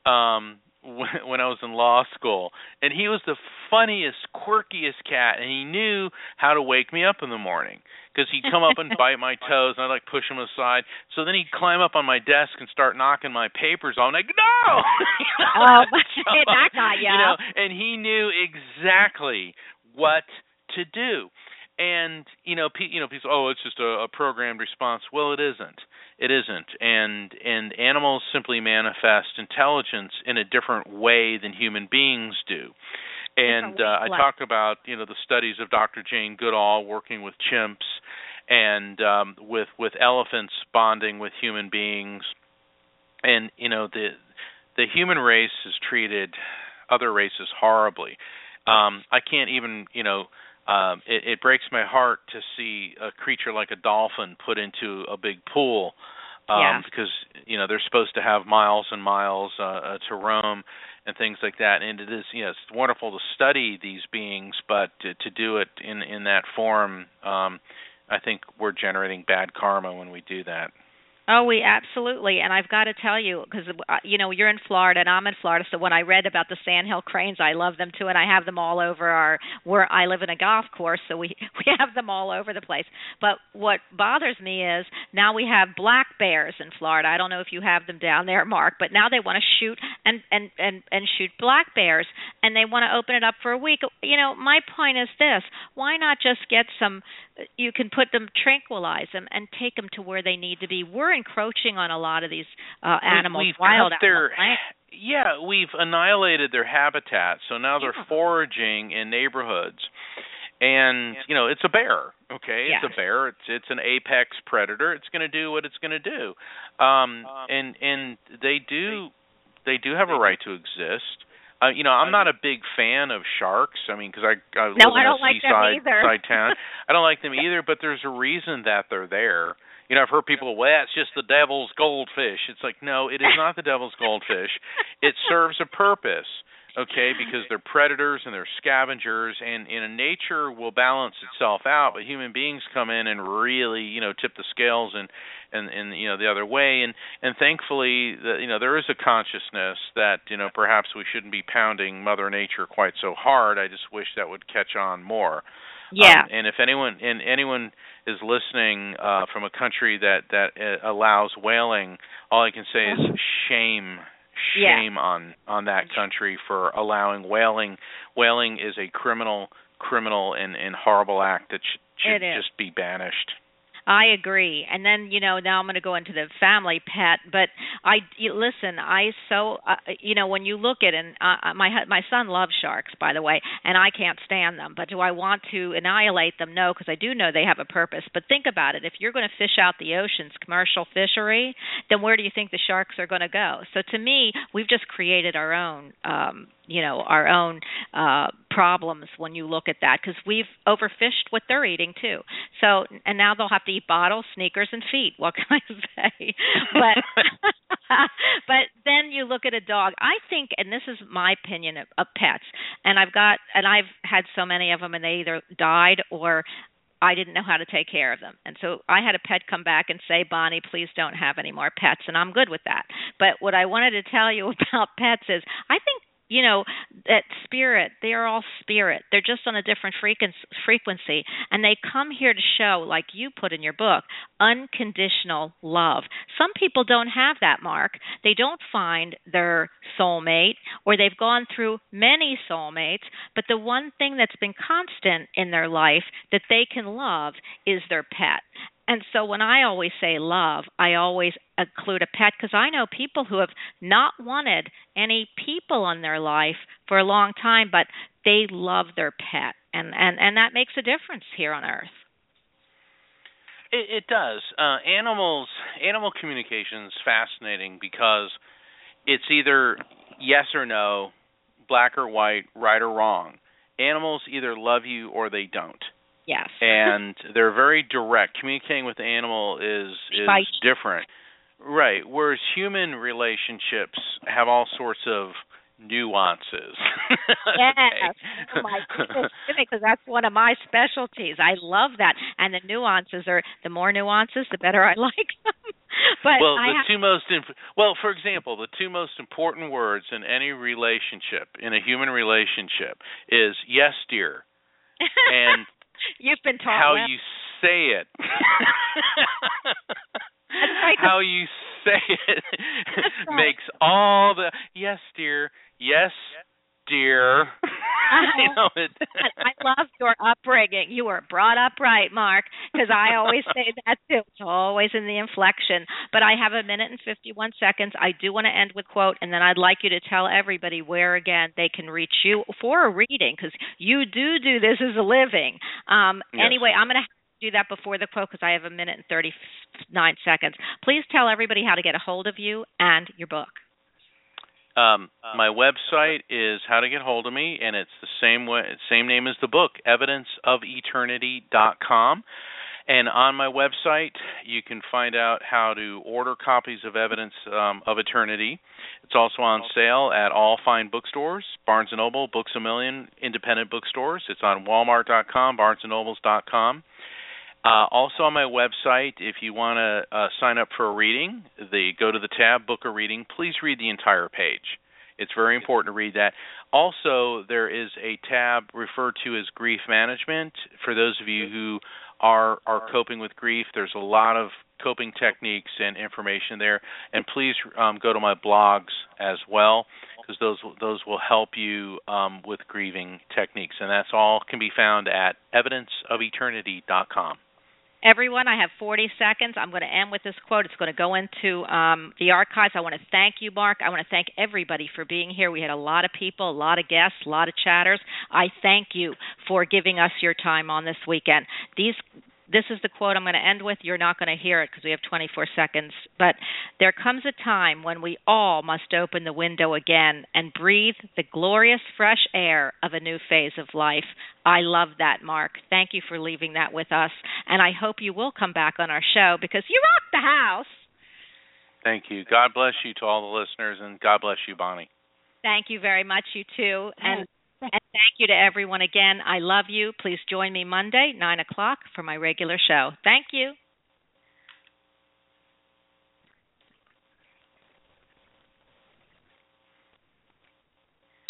um when I was in law school, and he was the funniest, quirkiest cat, and he knew how to wake me up in the morning, because he'd come up and bite my toes, and I'd like push him aside. So then he'd climb up on my desk and start knocking my papers on. I'm like, no! Oh, that got you. You know, and he knew exactly what to do. And you know, pe- you know, people, oh, it's just a, a programmed response. Well, it isn't. It isn't. And and animals simply manifest intelligence in a different way than human beings do. And uh, I talked about, you know, the studies of Doctor Jane Goodall working with chimps, and um, with with elephants bonding with human beings. And you know, the the human race has treated other races horribly. Um, I can't even, you know. Um, it, it breaks my heart to see a creature like a dolphin put into a big pool, um, yeah. because, you know, they're supposed to have miles and miles uh, uh, to roam, and things like that. And it is, you know, it's wonderful to study these beings, but to, to do it in in that form, um, I think we're generating bad karma when we do that. Oh, we absolutely. And I've got to tell you, because, uh, you know, you're in Florida and I'm in Florida, so when I read about the sandhill cranes, I love them too, and I have them all over our, where I live in a golf course, so we, we have them all over the place. But what bothers me is now we have black bears in Florida. I don't know if you have them down there, Mark, but now they want to shoot and, and, and, and shoot black bears, and they want to open it up for a week. You know, my point is this. Why not just get some, you can put them, tranquilize them, and take them to where they need to be. We're encroaching on a lot of these uh, animals, we've wild their, animals. Yeah, we've annihilated their habitat, so now they're Yeah. foraging in neighborhoods. And, you know, it's a bear, okay? Yeah. It's a bear. It's it's an apex predator. It's going to do what it's going to do. Um, and and they do they do have a right to exist. Uh, you know, I'm not a big fan of sharks. I mean, because I, I live No, in I don't a like them seaside either. side town. I don't like them either, but there's a reason that they're there. You know, I've heard people, well, it's just the devil's goldfish. It's like, no, it is not the devil's goldfish. It serves a purpose, okay, because they're predators and they're scavengers, and, and nature will balance itself out, but human beings come in and really, you know, tip the scales and, and, and you know, the other way. And, and thankfully, the, you know, there is a consciousness that, you know, perhaps we shouldn't be pounding Mother Nature quite so hard. I just wish that would catch on more. Yeah. Um, and if anyone and anyone is listening uh, from a country that that uh, allows whaling, all I can say is shame, shame Yeah. on on that country for allowing whaling. Whaling is a criminal, criminal and, and horrible act that should, should just be banished. I agree. And then, you know, now I'm going to go into the family pet, but I you, listen, I so uh, you know, when you look at and uh, my my son loves sharks, by the way, and I can't stand them, but do I want to annihilate them? No, because I do know they have a purpose. But think about it. If you're going to fish out the oceans, commercial fishery, then where do you think the sharks are going to go? So to me, we've just created our own um you know, our own uh, problems when you look at that, because we've overfished what they're eating too. So, and now they'll have to eat bottles, sneakers, and feet. What can I say? But, but then you look at a dog. I think, and this is my opinion of, of pets, and I've got, and I've had so many of them, and they either died or I didn't know how to take care of them. And so I had a pet come back and say, Bonnie, please don't have any more pets, and I'm good with that. But what I wanted to tell you about pets is I think, you know, that spirit, they are all spirit. They're just on a different frequency, and they come here to show, like you put in your book, unconditional love. Some people don't have that, Mark. They don't find their soulmate, or they've gone through many soulmates, but the one thing that's been constant in their life that they can love is their pet. And so when I always say love, I always include a pet, because I know people who have not wanted any people in their life for a long time, but they love their pet. And, and, and that makes a difference here on Earth. It, it does. Uh, animals, animal communication is fascinating because it's either yes or no, black or white, right or wrong. Animals either love you or they don't. Yes. And they're very direct. Communicating with the animal is is Fight. different. Right. Whereas human relationships have all sorts of nuances. Yes. Oh my goodness, because that's one of my specialties. I love that. And the nuances are, the more nuances, the better I like them. But well, I the ha- two most inf- well, for example, the two most important words in any relationship, in a human relationship, is yes, dear, and you've been taught how well. you say it. That's right. How you say it right. makes all the yes, dear, yes, dear. you know, it, I love your upbringing. You were brought up right, Mark, because I always say that too. It's always in the inflection. But I have a minute and fifty-one seconds. I do want to end with quote, and then I'd like you to tell everybody where, again, they can reach you for a reading, because you do do this as a living. Um, yes. Anyway, I'm going to do that before the quote, because I have a minute and thirty-nine seconds. Please tell everybody how to get a hold of you and your book. Um, my website is How to Get Hold of Me, and it's the same way, same name as the book, evidence of eternity dot com. And on my website, you can find out how to order copies of Evidence um, of Eternity. It's also on sale at all fine bookstores, Barnes and Noble, Books A Million, independent bookstores. It's on walmart dot com, barnes and nobles dot com. Uh, also on my website, if you want to uh, sign up for a reading, the, go to the tab, Book a Reading. Please read the entire page. It's very important to read that. Also, there is a tab referred to as Grief Management. For those of you who are are coping with grief, there's a lot of coping techniques and information there. And please um, go to my blogs as well, because those those will help you um, with grieving techniques. And that's all can be found at evidence of eternity dot com. Everyone, I have forty seconds. I'm going to end with this quote. It's going to go into um, the archives. I want to thank you, Mark. I want to thank everybody for being here. We had a lot of people, a lot of guests, a lot of chatters. I thank you for giving us your time on this weekend. These This is the quote I'm going to end with. You're not going to hear it because we have twenty-four seconds. But there comes a time when we all must open the window again and breathe the glorious fresh air of a new phase of life. I love that, Mark. Thank you for leaving that with us. And I hope you will come back on our show because you rock the house. Thank you. God bless you to all the listeners, and God bless you, Bonnie. Thank you very much, you too. And And thank you to everyone again. I love you. Please join me Monday, nine o'clock, for my regular show. Thank you.